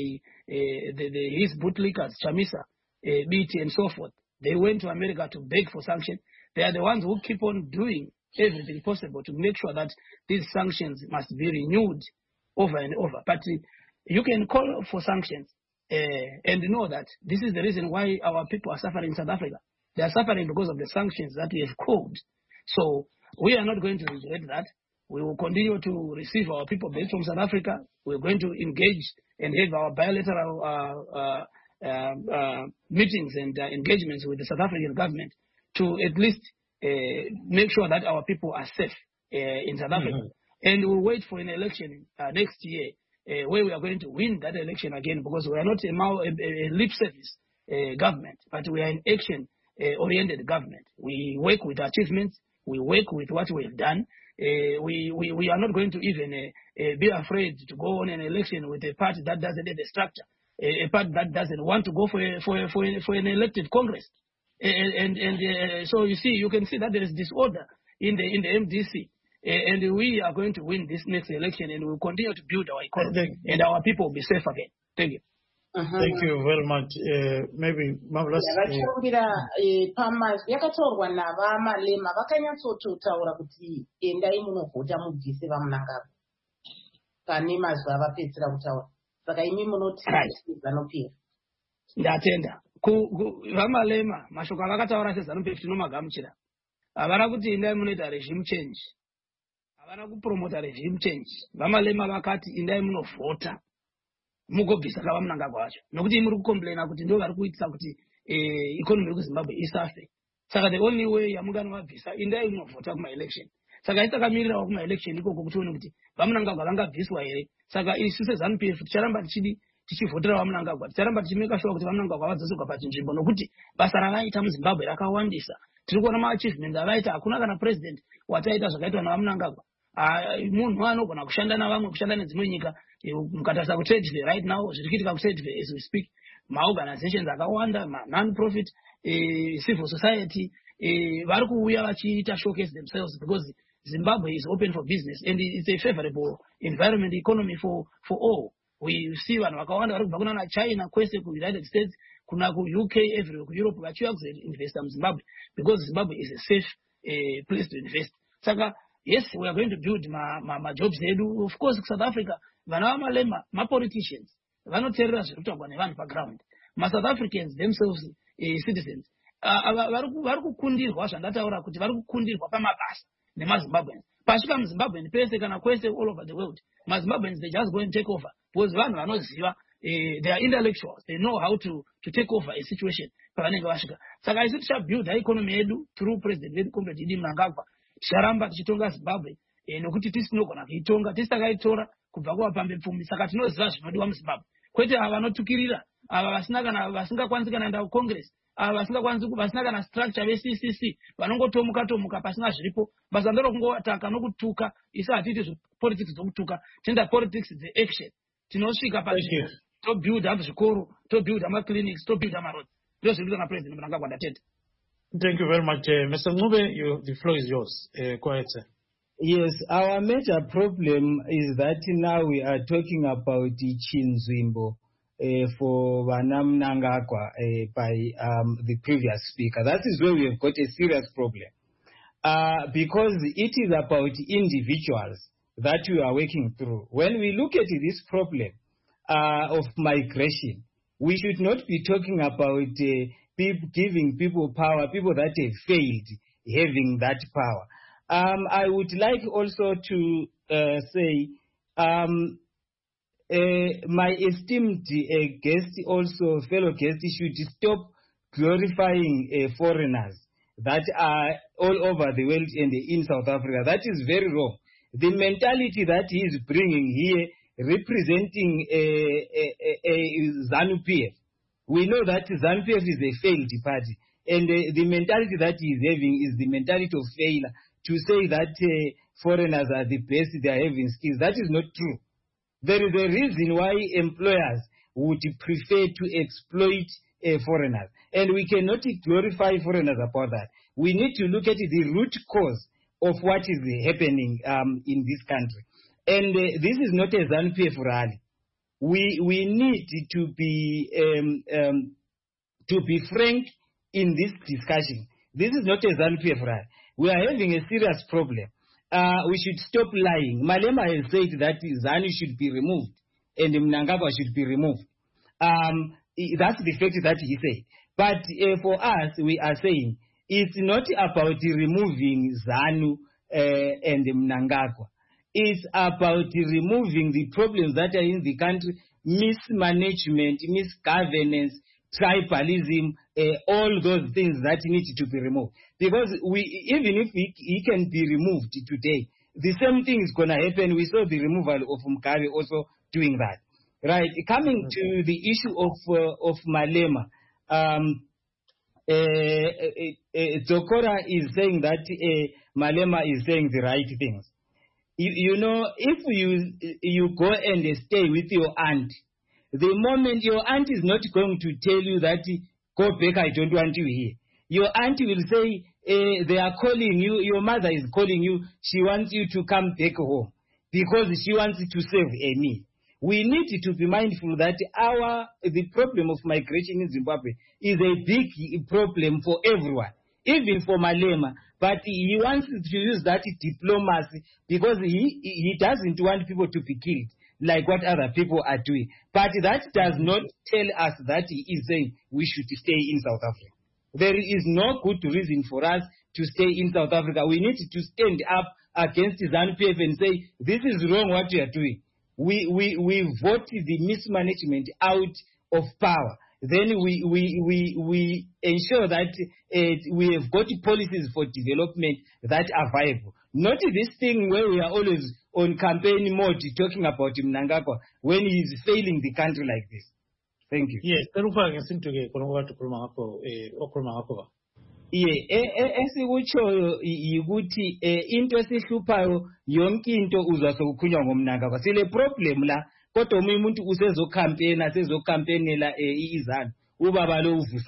his bootlickers, Chamisa, BT, and so forth. They went to America to beg for sanctions. They are the ones who keep on doing everything possible to make sure that these sanctions must be renewed over and over. But you can call for sanctions and know that this is the reason why our people are suffering in South Africa. They are suffering because of the sanctions that we have called. So we are not going to regret that. We will continue to receive our people back from South Africa. We're going to engage and have our bilateral meetings and engagements with the South African government to at least make sure that our people are safe in South Africa. And we'll wait for an election next year where we are going to win that election again, because we are not a lip service government, but we are an action-oriented government. We work with achievements. We work with what we have done. We are not going to even be afraid to go on an election with a party that doesn't have a structure, a party that doesn't want to go for an elected Congress. So you see, you can see that there is disorder in the MDC. And we are going to win this next election, and we'll continue to build our economy, and our people will be safe again. Thank you. Thank you very much. Maybe Marvelous. Pamazwi yakatorwa navamalema vakanyatsotaura kuti endai munovhota mubvise vamunangavo pane mazwi avapedzera kutaura. Saka imi munoti ZANU-PF. Ndatenda. Vamalema mashoko avakataura seZANU-PF tinomagamuchira. Havana kuti endai munoita regime change. Havana kupromota regime change. Vamalema vakati endai munovhota mugobvisa kavamunangagwa vacho, nokuti muri kukomplaina kuti ndo vari kuitisa kuti economy kuZimbabwe isafe. Saka the only way yamunganovabvisa endai munovhota kuma-election. Saka isakamirirawo kuma-election ikoko kuti one kuti vamunangagwa vangabviswa here. Saka isu seZANU-PF ticharamba tichivhotera vamunangagwa, ticharamba tichimeka sure kuti vamunangagwa vadzosogwa pachinzvimbo, nokuti basa ravaita muZimbabwe rakawandisa. Tiri kuona ma-achievements avaita. Hakuna kana president wataita zvakaitwa navamunangagwa. Munhu anogona kushanda navamwe, kushanda nedzimwe nyika. Mukatarisa kutrade fair right now, zviri kuitika kutrade fair as we speak, maorganizations akawanda, non-profit, civil society, vari kuuya vachiita showcase themselves because Zimbabwe is open for business and it's a favorable environment economy for all. We see vanhu vakawanda vari kubva kuna China kwese kuUnited States kuna kuUK everywhere kuEurope vachiuya kuzoinvesta muZimbabwe because Zimbabwe is a safe place to invest. Saka yes, we are going to build my jobs edu. Of course, South Africa, vana vamalema, politicians, vanoteerera zviri kutaurwa nevanhu paground. South Africans themselves citizens vari kukundirwa zvandataura kuti vari kukundirwa pamabasa nemaZimbabweans. Pasvika muZimbabwean pese kana kwese all over the world, maZimbabweans they just go and take over because vanhu vanoziva they are intellectuals, they know how to take over a situation pavanenge vasvika. Saka isi tichabuilda economy yedu through president wedu comrade Idi Mnangagwa. Ticharamba tichitonga Zimbabwe nokuti tisinogona kuitonga tisakaitora kubva kuvapambe pfumi. Saka tinoziva zvinodiwa muZimbabwe, kwete ava vanotukirira, ava vasingakwanisi kana enda kucongress, ava vasina kana structure veCCC vanongotomuka pasina zviripo. Basa nderokungotaka nokutuka. Isi hatiiti politics dzokutuka, tenda politics dzeaction. Tinosvika pazvinhu tobuild up zvikoro, tobuild amaclinics, tobuild amaroads. Ndizvo zviri kuita napresident Mnangagwa ndatenda. Thank you very much. Mr. Ncube, the floor is yours. Go ahead, sir. Yes, our major problem is that now we are talking about Chinzwimbo for Vana Mnangagwa by the previous speaker. That is where we have got a serious problem. Because it is about individuals that we are working through. When we look at this problem of migration, we should not be talking about giving people power, people that have failed having that power. I would like also to say my esteemed guest, also fellow guest, should stop glorifying foreigners that are all over the world and in South Africa. That is very wrong. The mentality that he is bringing here, representing ZANU-PF, we know that ZANU-PF is a failed party, and the mentality that he is having is the mentality of failure. To say that foreigners are the best, they are having skills, that is not true. There is a reason why employers would prefer to exploit foreigners, and we cannot glorify foreigners about that. We need to look at the root cause of what is happening in this country. And this is not a ZANU-PF rally. We need to be frank in this discussion. This is not a ZANU-PF rally. We are having a serious problem. We should stop lying. Malema has said that ZANU should be removed and Mnangagwa should be removed. That's the fact that he said. But for us, we are saying it's not about removing ZANU and Mnangagwa. It's about removing the problems that are in the country, mismanagement, misgovernance, tribalism, all those things that need to be removed. Because even if he can be removed today, the same thing is going to happen. We saw the removal of Mugabe also doing that. Right. Coming to the issue of Malema, Zokora is saying that Malema is saying the right things. You know, if you go and stay with your aunt, the moment your aunt is not going to tell you that, go back, I don't want you here. Your aunt will say, they are calling you, your mother is calling you, she wants you to come back home because she wants to save a meal. We need to be mindful that the problem of migration in Zimbabwe is a big problem for everyone, even for Malema. But he wants to use that diplomacy because he doesn't want people to be killed like what other people are doing. But that does not tell us that he is saying we should stay in South Africa. There is no good reason for us to stay in South Africa. We need to stand up against ZANU-PF and say, this is wrong what you are doing. We vote the mismanagement out of power. Then we ensure that we have got policies for development that are viable. Not this thing where we are always on campaign mode talking about Mnangagwa when he is failing the country like this. Thank you. Yes, esikutshoyo yikuthi into esihluphayo yonke into uzwa sokukhunywa ngomNangagwa. Sile problem la kodwa umuntu usezocampaign asezocampaignela izanu ubaba lo uvusango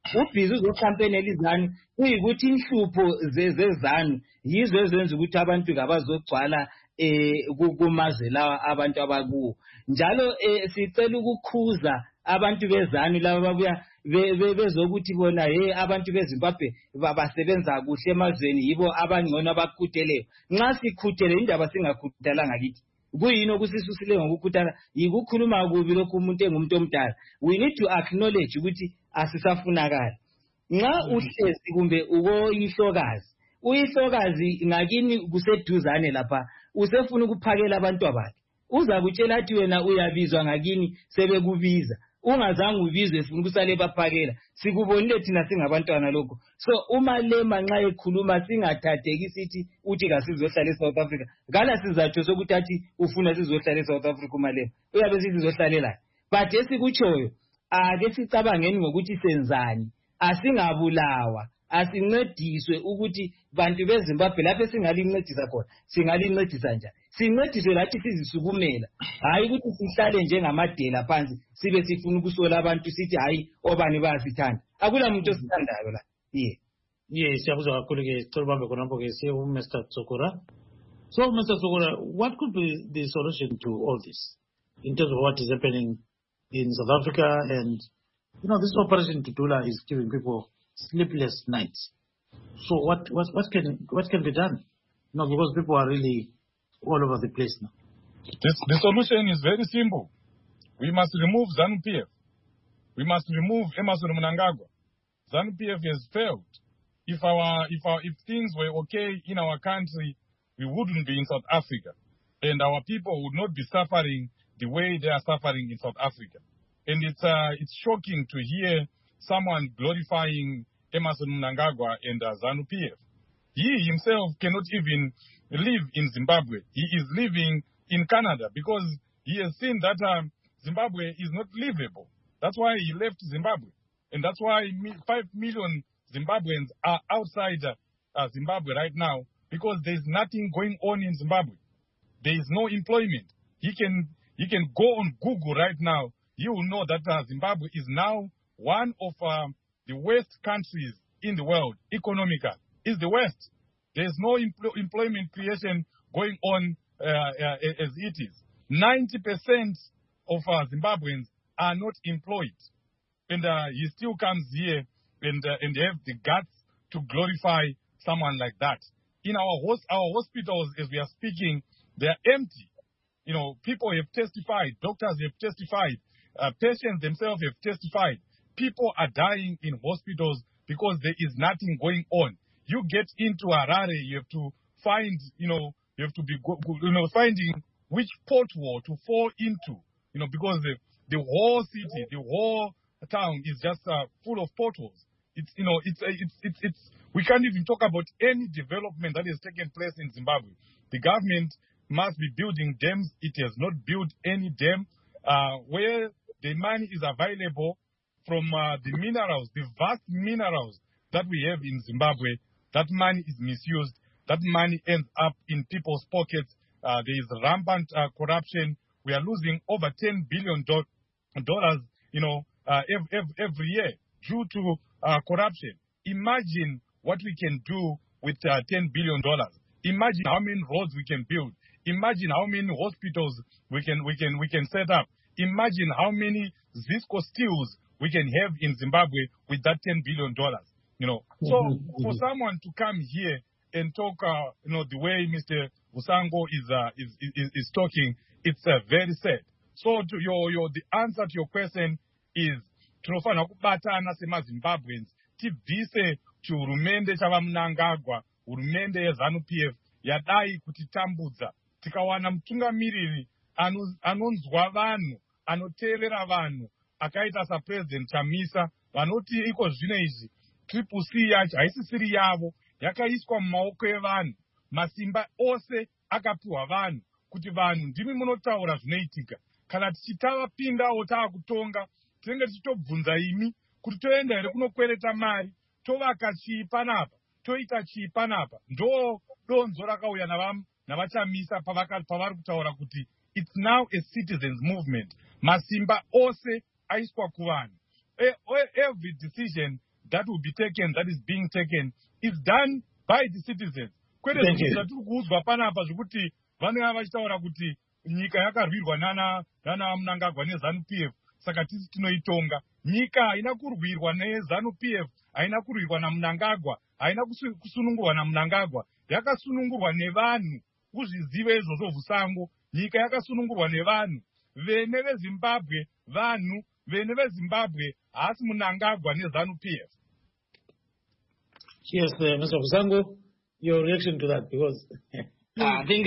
ubhizi uzocampaign izanu kuyikuthi inhlupho zezanu yizo ezenza ukuthi abantu ngabazogcwala kumazwe lawa abantu abakuwo. Njalo sicela ukukhuza abantu bezanu laba babuya bezokuthi bona abantu beZimbabwe basebenza kuhle emazweni yibo abangcono abakhuteleyo. Nxa sikhutele indaba singakhuthalanga kithi kuyini okusisusileyo ngokukhuthala yikukhuluma kubi lokhu umuntu engumuntu omdala. We need to acknowledge ukuthi asisafunakala. Nxa uhlezi kumbe ukoyihlokazi uyihlokazi ngakini kuseduzane lapha usefuna ukuphakela abantu abakhe uza kutshela athi wena uyabizwa ngakini sebekubiza ungazange ubizwe sifuna ukusale baphakela sikubonile thina singabantwana lokho. So uma Lema nxa ekhuluma singathatheki sithi uthi kasizohlala eSouth Africa ngala sizathu sokuthi athi ufuna sizohlala eSouth Africa uma Lema uyabe sithi sizohlalela. But esikutshoyo ake sicabangeni ngokuthi senzani asingabulawa asincediswe ukuthi bantu beZimbabwe lapho singalincedisa khona singalincedisa njani sincediswe lathi sizisukumela hayi ukuthi sihlale njengamadela phansi sibe sifuna ukusola abantu sithi hayi obani bayasithanda akula muntu osithandayo la. Yes, siyabuzwa kakhulu ke sicela ubambe khonapho ke siye Mr. Tsokora. So Mr. Tsokora, what could be the solution to all this in terms of what is happening in South Africa? And this operation Tutula is giving people sleepless nights. So what can be done? Because people are really all over the place now. The solution is very simple. We must remove ZANU-PF. We must remove Emmerson Mnangagwa. ZANU-PF has failed. If things were okay in our country, we wouldn't be in South Africa, and our people would not be suffering the way they are suffering in South Africa. And it's shocking to hear someone glorifying Emmerson Mnangagwa and ZANU-PF. He himself cannot even live in Zimbabwe. He is living in Canada because he has seen that Zimbabwe is not livable. That's why he left Zimbabwe. And that's why 5 million Zimbabweans are outside Zimbabwe right now because there's nothing going on in Zimbabwe. There is no employment. He can go on Google right now. You will know that Zimbabwe is now one of the worst countries in the world economically. It's the worst. There's no employment creation going on as it is. 90% of Zimbabweans are not employed. And he still comes here and have the guts to glorify someone like that. In our hospitals, as we are speaking, they are empty. People have testified, doctors have testified, patients themselves have testified. People are dying in hospitals because there is nothing going on. You get into Harare, you have to find, you have to be, finding which pothole to fall into, because the whole city, the whole town is just full of potholes. We can't even talk about any development that has taken place in Zimbabwe. The government must be building dams. It has not built any dam. Where the money is available from the minerals, the vast minerals that we have in Zimbabwe, that money is misused. That money ends up in people's pockets. There is rampant corruption. We are losing over $10 billion, every year due to corruption. Imagine what we can do with $10 billion. Imagine how many roads we can build. Imagine how many hospitals we can set up. Imagine how many Zisco steels we can have in Zimbabwe with that $10 billion. So for someone to come here and talk, the way Mr. Busango is talking, it's very sad. So the answer to your question is tinofana kubatana semaZimbabweans tibvise chihurumende chavaMnangagwa, hurumende yeZANU-PF yadai kutitambudza. Tikawana mutungamiriri anonzwa vanhu, anoteerera vanhu, akaita saPresident Chamisa, vanoti iko zvino izvi Triple C yacho haisisiri yavo, yakaiswa mumaoko evanhu. Masimba ose akapiwa vanhu kuti vanhu ndimi munotaura zvinoitika. Kana tichitavapindawo taakutonga, tinenge tichitobvunza imi kuti toenda here kunokwereta mari, tovaka chii panapa, toita chii panapa. Ndo donzo rakauya navachamisa pavari kutaura kuti it's now a citizens movement. Masimba ose aiswa kuvanhu. Every decision that will be taken, that is being taken, is done by the citizens. Kwete zvikuti tiri kuudzwa panapa zvekuti vanenge vachitaura kuti nyika yakarwirwa nana Mnangagwa neZANU-PF, saka tisi tinoitonga. Nyika haina kurwirwa neZANU-PF, haina kurwirwa naMnangagwa, haina kusunungurwa naMnangagwa, yakasunungurwa nevanhu. Uzvizive izvozvo Vusango. Nyika yakasunungurwa nevanhu. Vene veZimbabwe vanhu, vene veZimbabwe hasi Mnangagwa neZANU-PF. Yes, Mr. Vusango, your reaction to that, because I think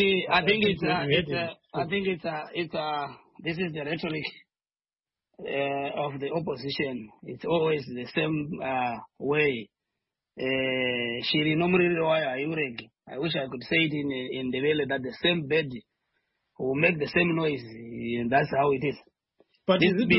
this is the rhetoric of the opposition. It's always the same way. I wish I could say it in the way that the same bed will make the same noise, and that's how it is. But this is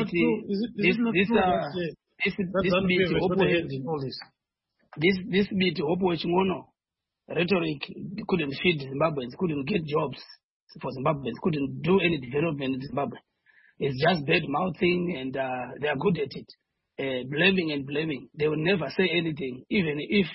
bit Opo rhetoric couldn't feed Zimbabweans, couldn't get jobs for Zimbabweans, couldn't do any development in Zimbabwe. It's just bad mouthing, and they are good at it. Blaming and blaming. They will never say anything, even if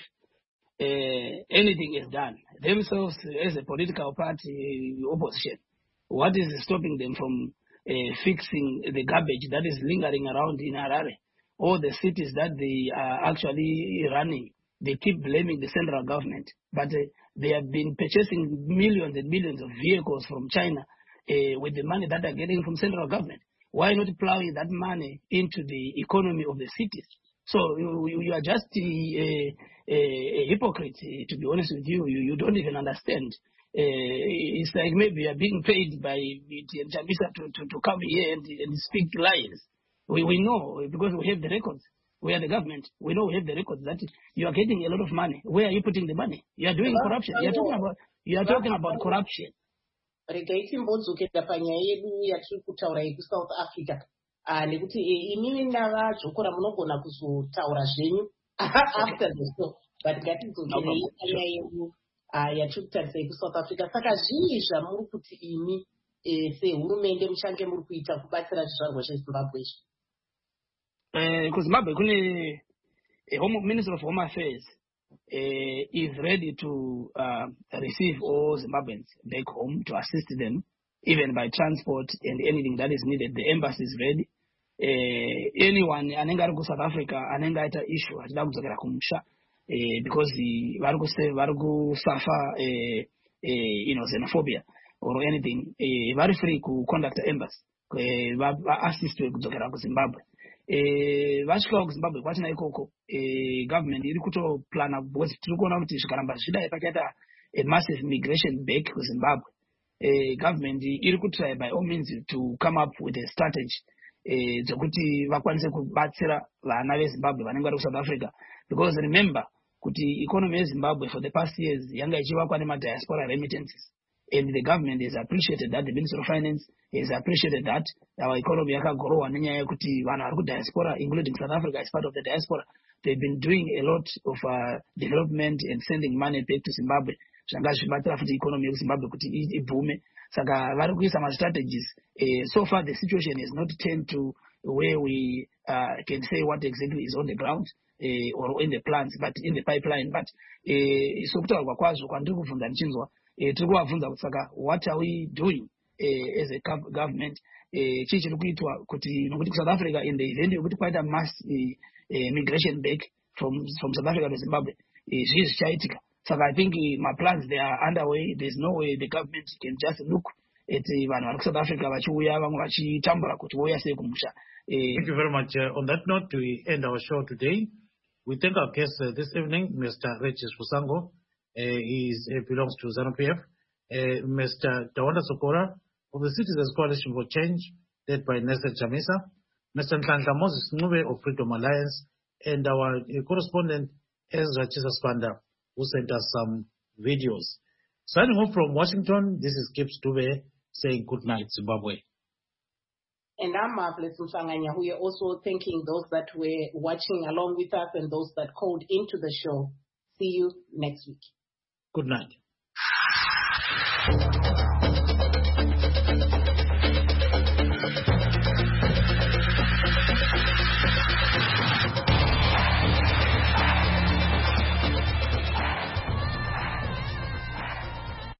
anything is done. Themselves, as a political party opposition, what is stopping them from fixing the garbage that is lingering around in Harare, or the cities that they are actually running? They keep blaming the central government, but they have been purchasing millions and millions of vehicles from China with the money that they're getting from central government. Why not plowing that money into the economy of the cities? So you are just a hypocrite, to be honest with you. You don't even understand. It's like maybe you are being paid by Chamisa to come here and speak lies. We know, because we have the records. We are the government. We know we have the records that you are getting a lot of money. Where are you putting the money? You are doing corruption. You are talking about corruption. Regai timbodzokera panyaya yedu yatiri kutaura yeku-South Africa. Nekuti imini navadzokora munogona kuzotaura zvenyu after the show. But ngatidzokerei panyaya yedu yatiri kutarisa yeku-South Africa. Saka zvii zvamuri kuti imi sehurumende muchange muri kuita kubatsira zvizvarwa zveZimbabwe izvi? Zimbabwe kune Minister of Home Affairs is ready to receive all Zimbabweans back home, to assist them, even by transport and anything that is needed. The embassy is ready. Anyone anenga ari South Africa anenga aita issue achida kudzokera kumusha because vari kusuffer xenophobia or anything, vari free to contact the embassy assistwe kudzokera kuZimbabwe. Vasvika kuZimbabwe kwatina ikoko government iri kutoplana, because tiri kuona kuti zvikaramba zvichidai pakaita a massive migration back kuZimbabwe. Government iri kutry by all means to come up with a strategy dzekuti vakwanise kubatsira vana veZimbabwe vanenge vari kuSouth Africa, because remember kuti economy yeZimbabwe for the past years yanga ichivakwa nemadiaspora remittances, and the government has appreciated that. The Minister of Finance has appreciated that our economy yakagorowa nenyaya yekuti vanhu vari kudiaspora, including South Africa as part of the diaspora. They've been doing a lot of development and sending money back to Zimbabwe. Zvanga zvibatsira futi economy yeZimbabwe kuti ibhume. Saka vari kuisa strategies. So far the situation has not turned to where we can say what exactly is on the ground or in the plans, but in the pipeline. But so kutaurwa kwazvo kwandiri kubvunza nichinzwa, tiri kuvabvunza kuti saka what are we doing as a government? Chii chiri kuitwa kuti nokuti South Africa in the event yokuti kwaita mass migration back from South Africa to Zimbabwe, zvii zvichaitika. So I think my plans, they are underway. There's no way the government can just look at vanhu vari kuSouth Africa vachiuya vamwe vachitambura kuti voya sei kumusha. Thank you very much. On that note, we end our show today. We thank our guest this evening, Mr. Regis Vusango. He belongs to ZANU-PF. Mr. Tawanda Sokora of the Citizens Coalition for Change, led by Nelson Chamisa. Mr. Nhlanhla Moses Ncube of Freedom Alliance, and our correspondent Ezra Chisaspanda, who sent us some videos. Signing off from Washington, this is Gibbs Dube saying good night, Zimbabwe. And I'm Marvelous Mfanganya. We are also thanking those that were watching along with us and those that called into the show. See you next week. Good night.